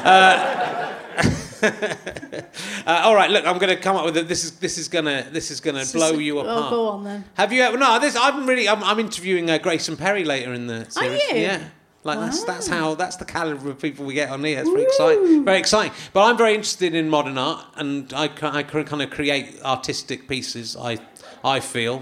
All right, look, I'm going to come up with it. This is gonna blow you apart. Oh, go on then. Have you ever? No, I'm interviewing Grayson Perry later in the series. Are you? Yeah. Like that's the calibre of people we get on here. It's very exciting. Very exciting. But I'm very interested in modern art, and I kind of create artistic pieces. I feel.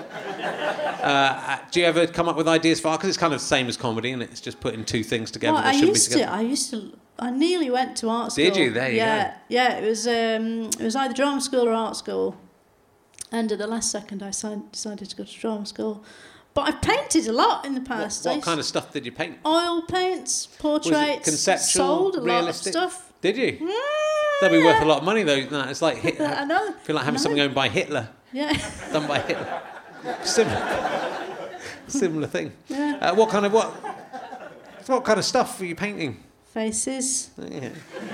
Do you ever come up with ideas for art? Because it's kind of the same as comedy, and it's just putting 2 things together Well, that shouldn't be together. I nearly went to art school. Did you? There you go. Yeah. It was either drama school or art school, and at the last second, I decided to go to drama school. But I've painted a lot in the past. What kind of stuff did you paint? Oil paints, portraits. Was it conceptual, sold a realistic? lot of stuff. Did you? They'll be worth a lot of money though. No, it's like Hitler. I know. I feel like having something owned by Hitler. Yeah. Done by Hitler. Similar thing. Yeah. What kind of stuff were you painting? Faces. Yeah.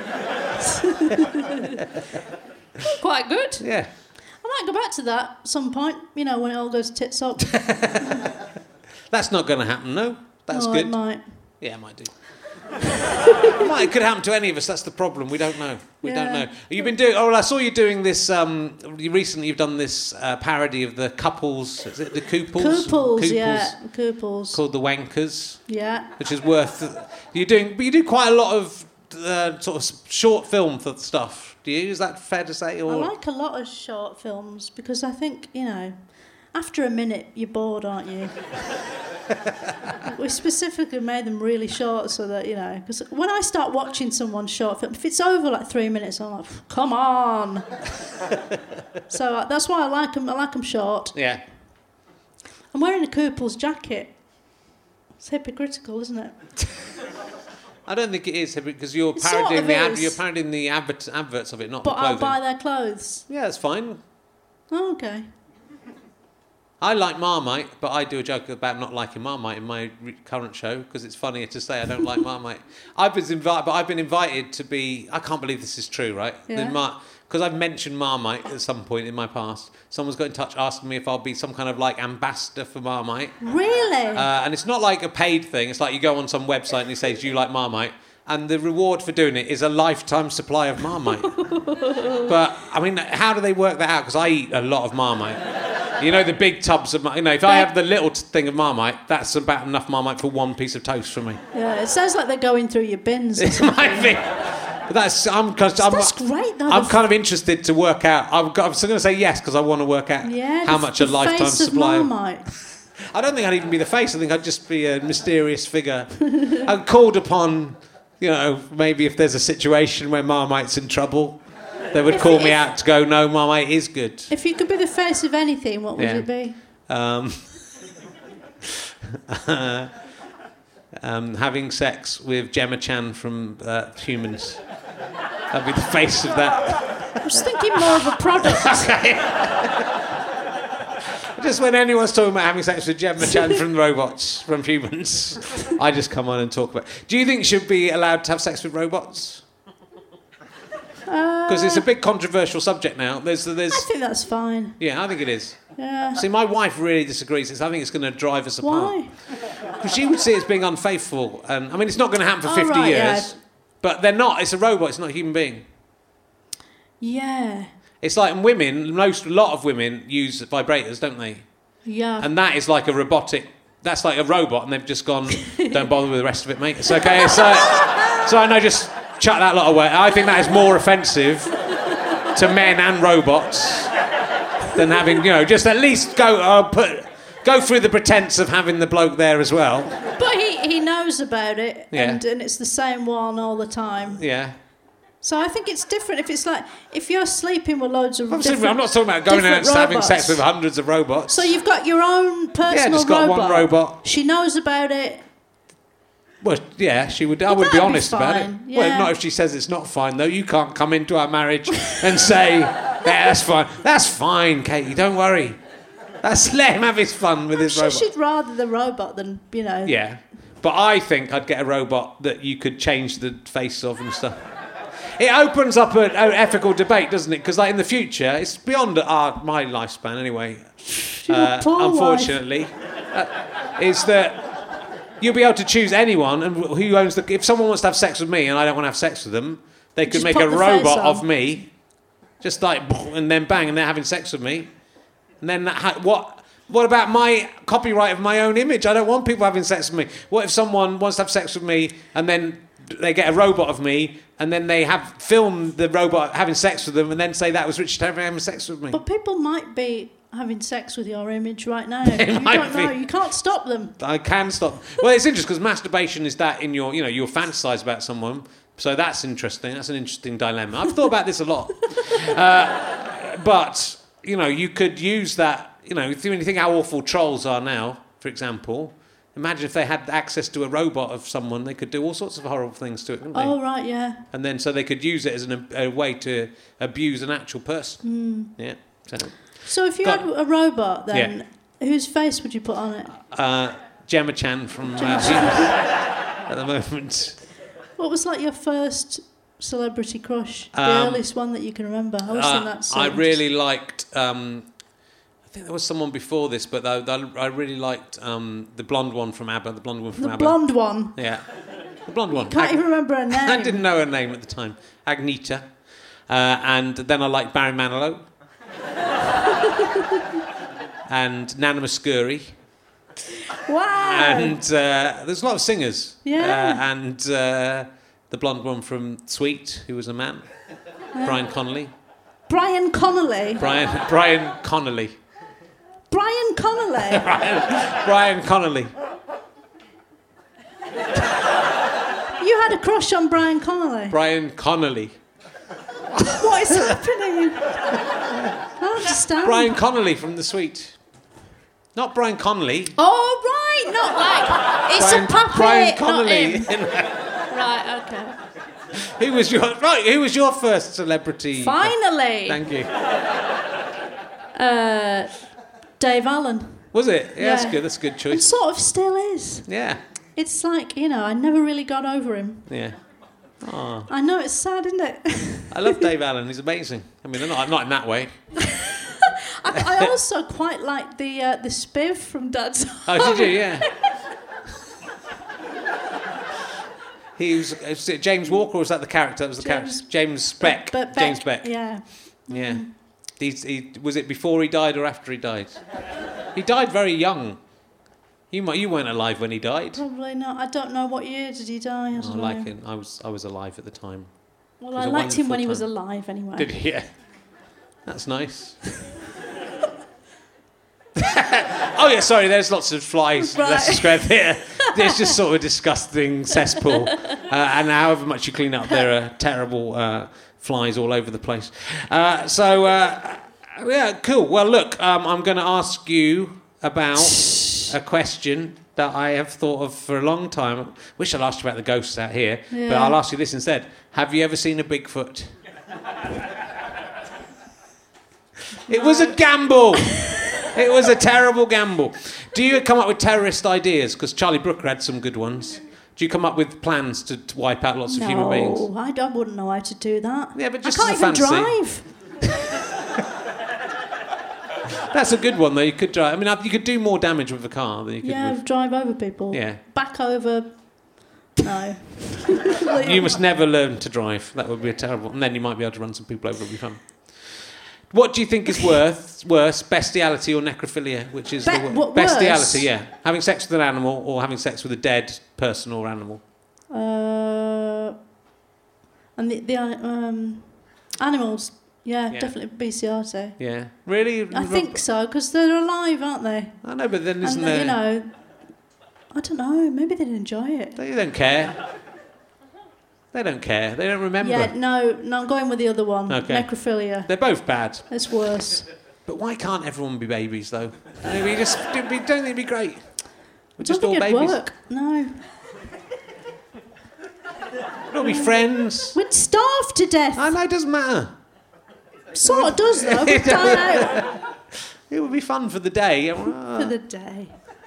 Quite good. Yeah. I might go back to that at some point, when it all goes tits up. That's not going to happen, no? That's good. It might. Yeah, it might do. It could happen to any of us. That's the problem. We don't know. We don't know. You've been doing. I saw you doing this. You've done this parody of the couples. Is it the Couples? Couples, yeah. Couples. Called the Wankers. Yeah. Which is worth. You do quite a lot of sort of short film for stuff. Do you? Is that fair to say? Or? I like a lot of short films because I think after a minute you're bored, aren't you? We specifically made them really short so that, because when I start watching someone's short film, if it's over like 3 minutes, I'm like, come on. So that's why I like them. I like them short. Yeah. I'm wearing a Couples jacket. It's hypocritical, isn't it? I don't think it is because you're parodying the adverts of it, not the clothing. But I'll buy their clothes. Yeah, that's fine. Oh, okay. I like Marmite, but I do a joke about not liking Marmite in my current show because it's funnier to say I don't like Marmite. I've been invited to be. I can't believe this is true, right? Yeah. Because I've mentioned Marmite at some point in my past. Someone's got in touch asking me if I'll be some kind of like ambassador for Marmite. Really? And it's not like a paid thing. It's like you go on some website and you say, "Do you like Marmite?" And the reward for doing it is a lifetime supply of Marmite. But I mean, how do they work that out? Because I eat a lot of Marmite. The big tubs of Marmite. If I have the little thing of Marmite, that's about enough Marmite for one piece of toast for me. Yeah, it sounds like they're going through your bins. It might be. But that's great, though. I'm kind of interested to work out. I'm still going to say yes because I want to work out how much a lifetime supply. I don't think I'd even be the face. I think I'd just be a mysterious figure. I'm called upon, maybe if there's a situation where Marmite's in trouble. They would call me out to go, no, Marmite is good. If you could be the face of anything, what would it be? Having sex with Gemma Chan from Humans. That'd be the face of that. I was thinking more of a product. Just when anyone's talking about having sex with Gemma Chan from robots, from Humans, I just come on and talk about it. Do you think you should be allowed to have sex with robots? Because it's a big controversial subject now. I think that's fine. Yeah, I think it is. Yeah. See, my wife really disagrees. I think it's going to drive us apart. Why? Because she would see it as being unfaithful. And I mean, it's not going to happen for 50 years. Yeah. But they're not. It's a robot. It's not a human being. Yeah. It's like women, a lot of women use vibrators, don't they? Yeah. And that is like a robotic, that's like a robot, and they've just gone, don't bother with the rest of it, mate. It's okay. So I know, just chuck that lot away. I think that is more offensive to men and robots than having, just at least go through the pretense of having the bloke there as well. But he knows about it, and it's the same one all the time. Yeah. So I think it's different if you're sleeping with loads of I'm not talking about going out and having sex with hundreds of robots. So you've got your own personal robot. Yeah, just got one robot. She knows about it. Well, yeah, she would. I would be honest about it. Yeah. Well, not if she says it's not fine, though. You can't come into our marriage and say, yeah, that's fine. That's fine, Katie, don't worry. Let him have his fun with his robot. She'd rather the robot than, Yeah, but I think I'd get a robot that you could change the face of and stuff. It opens up an ethical debate, doesn't it? Because in the future, it's beyond my lifespan anyway. Unfortunately, is that You'll be able to choose anyone, and who owns the... If someone wants to have sex with me and I don't want to have sex with them, they could Just make pop a the face robot on. of me, just like, and then bang, and they're having sex with me. And then what about my copyright of my own image? I don't want people having sex with me. What if someone wants to have sex with me and then they get a robot of me and then they have filmed the robot having sex with them and then say that was Richard Herring having sex with me? But people might be having sex with your image right now. You might don't know. be. You can't stop them. I can stop. Well, it's interesting because masturbation is that in your, you'll fantasize about someone. So that's interesting. That's an interesting dilemma. I've thought about this a lot. But, you could use that, if you think how awful trolls are now, for example, imagine if they had access to a robot of someone, they could do all sorts of horrible things to it, couldn't they? Oh, right, yeah. And then so they could use it as a way to abuse an actual person. Yeah. So if you had a robot, then whose face would you put on it? Gemma Chan from at the moment. What was like your first celebrity crush? The earliest one that you can remember? I always think that's... I really liked... I think there was someone before this, but I really liked the blonde one from ABBA. The blonde one from ABBA. The blonde one? Yeah. The blonde one. Can't even remember her name. I didn't know her name at the time. Agneta. And then I liked Barry Manilow. And Nana Muscuri. Wow. And there's a lot of singers. Yeah. And the blonde one from Sweet, who was a man. Brian Connolly. Brian Connolly? Brian Connolly. Brian Connolly? Brian Connolly. You had a crush on Brian Connolly? Brian Connolly. What is happening? I don't understand. Brian Connolly from The Sweet. Not Brian Connolly. Oh, right. Not like... It's a puppet, Brian Connolly. not him. Right, okay. Who was your first celebrity? Finally. Thank you. Dave Allen. Was it? Yeah, that's Yeah. good. That's a good And choice. sort of still is. Yeah. It's like, I never really got over him. Yeah. Oh. I know, it's sad, isn't it? I love Dave Allen. He's amazing. I mean, not in that way. I also quite like the spiv from Dad's Home. Oh, did you? Yeah. Was it James Walker, or was that the character? That was the character. James Beck. James Beck. Yeah. Yeah. Was it before he died or after he died? He died very young. You weren't alive when he died. Probably not. I don't know what year did he die. I don't know. like it. I was alive at the time. Well, I liked him when he was alive anyway. Did he? Yeah. That's nice. Oh yeah, sorry. There's lots of flies. Right. Leicester Square Theatre. There's just sort of a disgusting cesspool, and however much you clean up, there are terrible flies all over the place. Yeah, cool. Well, look, I'm going to ask you about a question that I have thought of for a long time. Wish I'd asked you about the ghosts out here, but I'll ask you this instead. Have you ever seen a Bigfoot? It was a gamble. It was a terrible gamble. Do you come up with terrorist ideas? Because Charlie Brooker had some good ones. Do you come up with plans to wipe out lots of human beings? No, I wouldn't know how to do that. Yeah, but just I can't as a even fantasy. drive. That's a good one, though. You could drive. I mean, you could do more damage with a car than you could with... drive over people. Yeah. Back over... No. You must never learn to drive. That would be a terrible... And then you might be able to run some people over. It would be fun. What do you think is worse, bestiality or necrophilia? Which is what, bestiality? worse? Yeah, having sex with an animal or having sex with a dead person or animal. And the animals, yeah, definitely bestiality. Yeah, really. I think so because they're alive, aren't they? I know, but then isn't and, there? I don't know. Maybe they'd enjoy it. They don't care. They don't care. They don't remember. Yeah, no, I'm going with the other one. Okay. Necrophilia. They're both bad. It's worse. But why can't everyone be babies, though? Don't think it'd be great? We're just don't all think it'd babies. work. No. We'll all be friends. We'd starve to death. I know, it doesn't matter. Sort of does, though. We'd die out It would be fun for the day. for the day.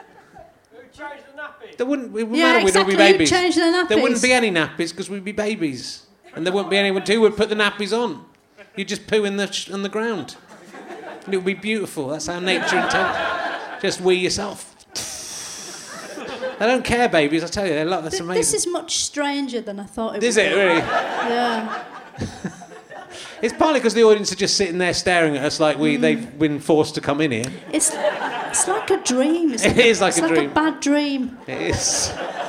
It wouldn't Yeah, matter, we'd all exactly. be babies. You'd change their nappies. There wouldn't be any nappies because we'd be babies. And there wouldn't be anyone who would put the nappies on. You'd just poo on the ground. And it would be beautiful. That's how nature intended. Just wee yourself. They don't care, babies. I tell you, that's amazing. This is much stranger than I thought it would Is it be. really? Yeah. It's partly because the audience are just sitting there staring at us like they've been forced to come in here. It's like a dream. It's It is like a dream. It's like a bad dream. It is.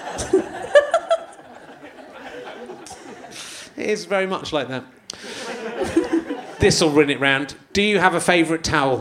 It is very much like that. This will run it round. Do you have a favourite towel?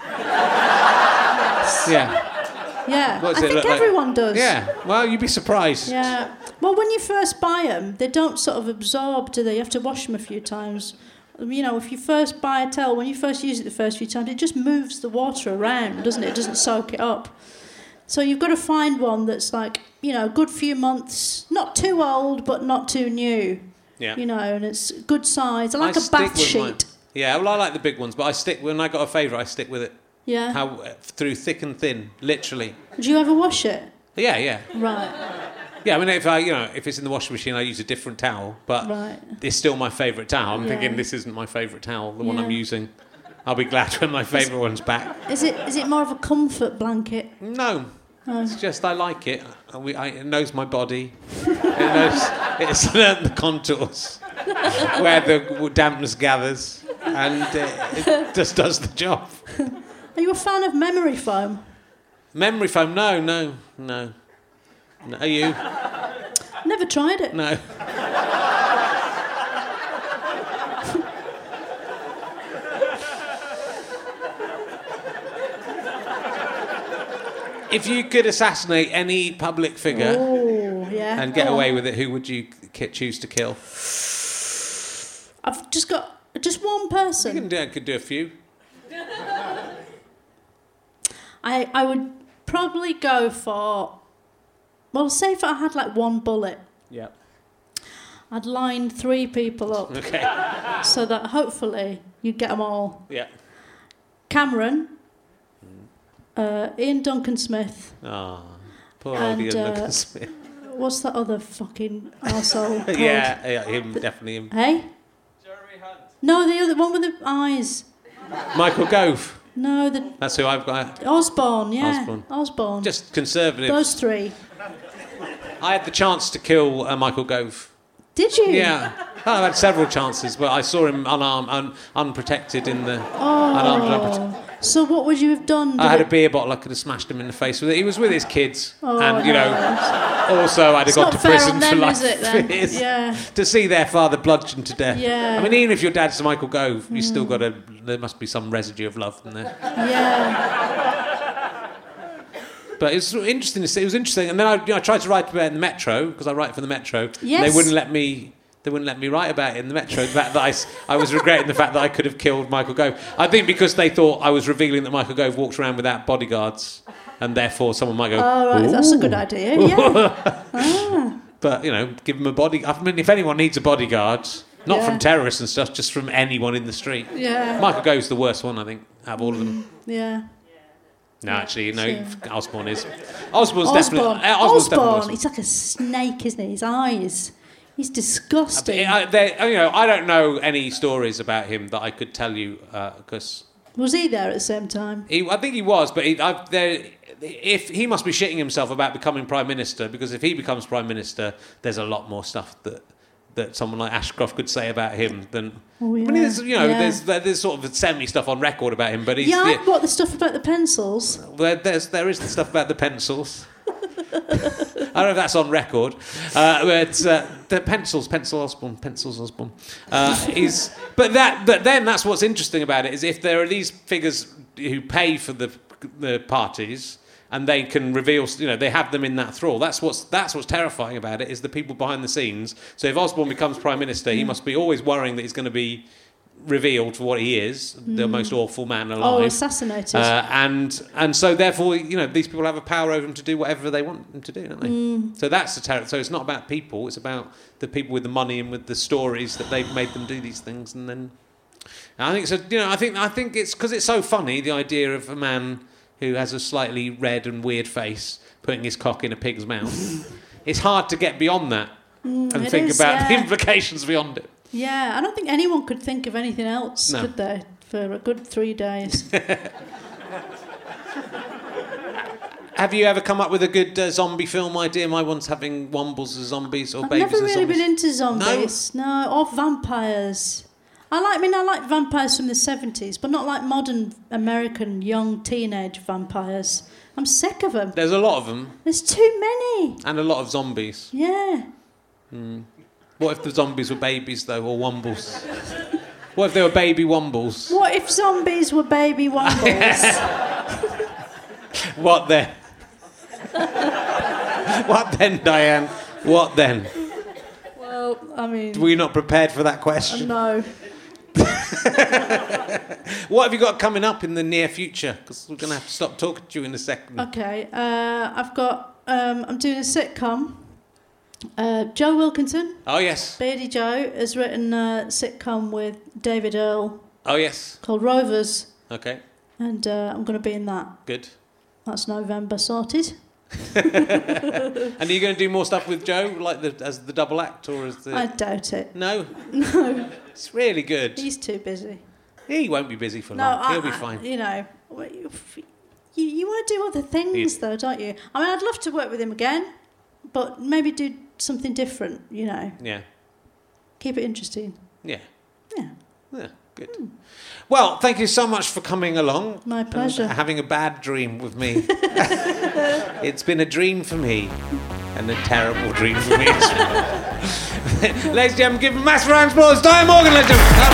Yeah. Yeah, What does I it think look like? everyone does. Yeah. Well, you'd be surprised. Yeah. Well, when you first buy them, they don't sort of absorb, do they? You have to wash them a few times. You know, if you first buy a towel, when you first use it the first few times, it just moves the water around, doesn't it? It doesn't soak it up. So you've got to find one that's like, you know, a good few months, not too old, but not too new. Yeah. You know, and it's good size. I like a stick bath with sheet. mine. Yeah, well, I like the big ones, but when I got a favourite, I stick with it. Yeah. Through thick and thin, literally. Do you ever wash it? Yeah. Right. Yeah, I mean, if it's in the washing machine, I use a different towel, but Right. it's still my favourite towel. I'm Yeah. thinking this isn't my favourite towel, the one Yeah. I'm using. I'll be glad when my favourite one's back. Is it more of a comfort blanket? No, Oh. it's just I like it. It knows my body. It's learnt the contours, where the dampness gathers, and it just does the job. Are you a fan of memory foam? Memory foam? No. Are you? Never tried it. No. If you could assassinate any public figure Oh, yeah. and get Go on. away with it, who would you choose to kill? I've just got one person. You could do a few. I would probably go for... Well, say if I had like one bullet, Yeah. I'd line 3 people up Okay. so that hopefully you'd get them all. Yeah. Cameron, Ian Duncan Smith, Oh, poor And, old Ian Duncan Smith. what's that other fucking arsehole called? Yeah, him, definitely him. Hey? Jeremy Hunt. No, the other one with the eyes. Michael Gove. No, the That's who I've got. Osborne, yeah. Osborne. Just conservative. Those 3. I had the chance to kill Michael Gove. Did you? Yeah. I've had several chances, but I saw him unarmed, unprotected in the unarmed. Oh. So what would you have done? I had a beer bottle. I could have smashed him in the face with it. He was with his kids, Oh, and no. also I'd have It's gone not to fair prison on for them, life. is it, then? It is. Yeah. To see their father bludgeoned to death. Yeah. I mean, even if your dad's Michael Gove, you still got to. There must be some residue of love in there. Yeah. But it's interesting to see. It was interesting, and then I tried to write about it in the Metro because I write for the Metro. Yes. They wouldn't let me. They wouldn't let me write about it in the Metro. The fact that I was regretting the fact that I could have killed Michael Gove. I think because they thought I was revealing that Michael Gove walks around without bodyguards, and therefore someone might go, Oh, right. That's a good idea. Yeah. But, give him a body... I mean, if anyone needs a bodyguard, not Yeah. from terrorists and stuff, just from anyone in the street. Yeah. Michael Gove's the worst one, I think, out of all of them. Yeah. No, actually, no, Yeah. Osborne is. Osborne's definitely... Osborne. Osborne's definitely worse. He's like a snake, isn't he? His eyes. He's disgusting. I don't know any stories about him that I could tell you because Was he there at the same time? I think he was, but if he must be shitting himself about becoming Prime Minister, because if he becomes Prime Minister, there's a lot more stuff that someone like Ashcroft could say about him than. Oh, yeah. I mean, there's Yeah. there's sort of semi stuff on record about him, but he's Yeah, I've got the stuff about the pencils. there is the stuff about the pencils. I don't know if that's on record, but the pencils Osborne. But then that's what's interesting about it is if there are these figures who pay for the parties and they can reveal, they have them in that thrall. That's what's terrifying about it is the people behind the scenes. So if Osborne becomes Prime Minister, he must be always worrying that he's going to be revealed for what he is, the most awful man alive. Oh, assassinated. And so therefore, these people have a power over him to do whatever they want them to do, don't they? So that's the terror. So it's not about people; it's about the people with the money and with the stories that they've made them do these things. And then I think so. I think it's because it's so funny the idea of a man who has a slightly red and weird face putting his cock in a pig's mouth. It's hard to get beyond that and it think is, about the yeah. implications beyond it. Yeah, I don't think anyone could think of anything else, No. could they, for a good 3 days? Have you ever come up with a good zombie film idea? My one's having Wombles as zombies or I've babies never as really zombies. been into zombies. No, or vampires. I like vampires from the 70s, but not like modern American young teenage vampires. I'm sick of them. There's a lot of them. There's too many. And a lot of zombies. Yeah. What if the zombies were babies, though, or Wombles? What if they were baby Wombles? What if zombies were baby wombles? What then? What then, Diane? What then? Well, I mean... Were you not prepared for that question? No. What have you got coming up in the near future? Because we're going to have to stop talking to you in a second. Okay, I've got... I'm doing a sitcom. Joe Wilkinson, Oh, yes. Beardy Joe, has written a sitcom with David Earl Oh, yes. called Rovers, Okay, and I'm going to be in that. good. That's November sorted. And are you going to do more stuff with Joe, like as the double act, or as the... I doubt it. No? No, It's really good. he's too busy. He won't be busy for No, long. He'll be fine. You know, you want to do other things, though, don't you? I mean, I'd love to work with him again, but maybe do something different, you know. Yeah. Keep it interesting. Yeah. Yeah. Yeah, good. Well, thank you so much for coming along. My pleasure. And having a bad dream with me. It's been a dream for me. And a terrible dream for me as well. Ladies and gentlemen, give a massive round of applause. Diane Morgan, ladies and gentlemen.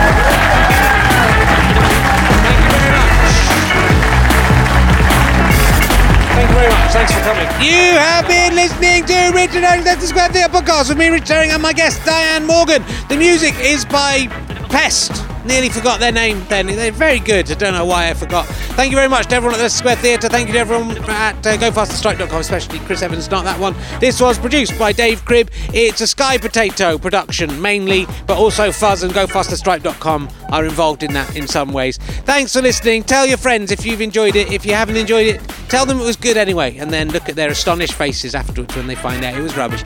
Thank you very much. Thank you very much. Thanks for coming. You have been listening to Richard Herring's Leicester Square Theatre podcast with me, Richard Herring, and my guest, Diane Morgan. The music is by Pest. Nearly forgot their name then. They're very good. I don't know why I forgot. Thank you very much to everyone at Leicester Square Theatre. Thank you to everyone at GoFasterStrike.com, especially Chris Evans, not that one. This was produced by Dave Cribb. It's a Sky Potato production mainly, but also Fuzz and GoFasterStrike.com are involved in that in some ways. Thanks for listening. Tell your friends if you've enjoyed it. If you haven't enjoyed it, tell them it was good anyway, and then look at their astonished faces afterwards when they find out it was rubbish.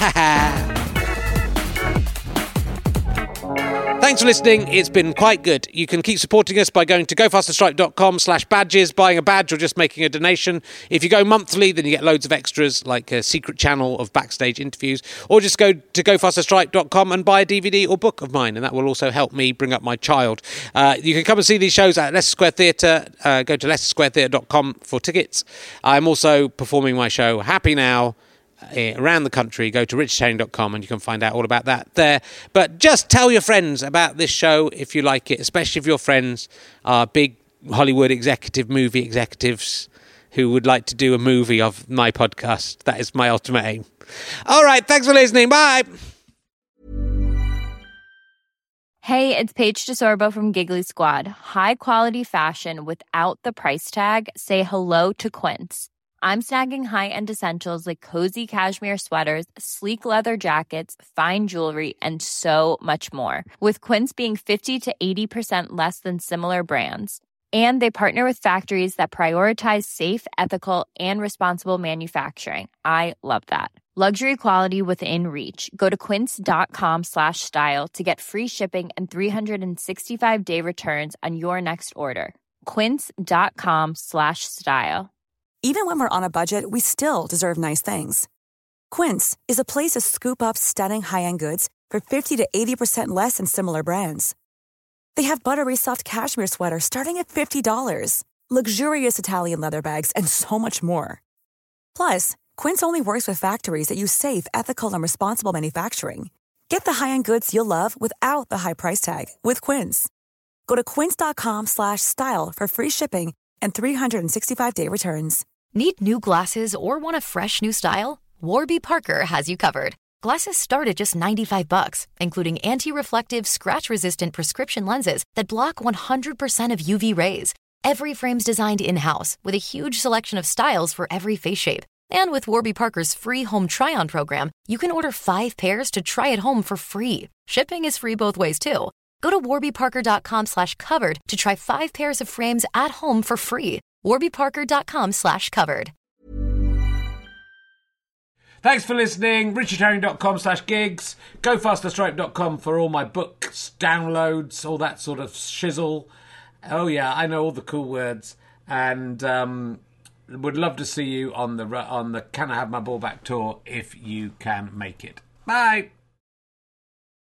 Thanks for listening. It's been quite good. You can keep supporting us by going to gofasterstripe.com/badges, buying a badge or just making a donation. If you go monthly, then you get loads of extras like a secret channel of backstage interviews, or just go to gofasterstripe.com and buy a DVD or book of mine, and that will also help me bring up my child. You can come and see these shows at Leicester Square Theatre. Go to leicestersquaretheatre.com for tickets. I'm also performing my show Happy Now around the country. Go to richardherring.com and you can find out all about that there. But just tell your friends about this show if you like it, especially if your friends are big Hollywood movie executives who would like to do a movie of my podcast. That is my ultimate aim. All right, thanks for listening. Bye. Hey, it's Paige DeSorbo from Giggly Squad. High quality fashion without the price tag. Say hello to Quince. I'm snagging high-end essentials like cozy cashmere sweaters, sleek leather jackets, fine jewelry, and so much more. With Quince being 50 to 80% less than similar brands. And they partner with factories that prioritize safe, ethical, and responsible manufacturing. I love that. Luxury quality within reach. Go to quince.com/style to get free shipping and 365-day returns on your next order. Quince.com/style. Even when we're on a budget, we still deserve nice things. Quince is a place to scoop up stunning high-end goods for 50 to 80% less than similar brands. They have buttery soft cashmere sweaters starting at $50, luxurious Italian leather bags, and so much more. Plus, Quince only works with factories that use safe, ethical, and responsible manufacturing. Get the high-end goods you'll love without the high price tag with Quince. Go to quince.com/style for free shipping and 365-day returns. Need new glasses or want a fresh new style? Warby Parker has you covered. Glasses start at just $95, including anti-reflective, scratch-resistant prescription lenses that block 100% of UV rays. Every frame's designed in-house with a huge selection of styles for every face shape. And with Warby Parker's free home try-on program, you can order 5 pairs to try at home for free. Shipping is free both ways, too. Go to warbyparker.com/covered to try 5 pairs of frames at home for free. warbyparker.com/covered. Thanks for listening. richardherring.com/gigs. GoFasterStripe.com for all my books, downloads, all that sort of shizzle. Oh yeah, I know all the cool words. And would love to see you on the Can I Have My Ball Back tour if you can make it. Bye.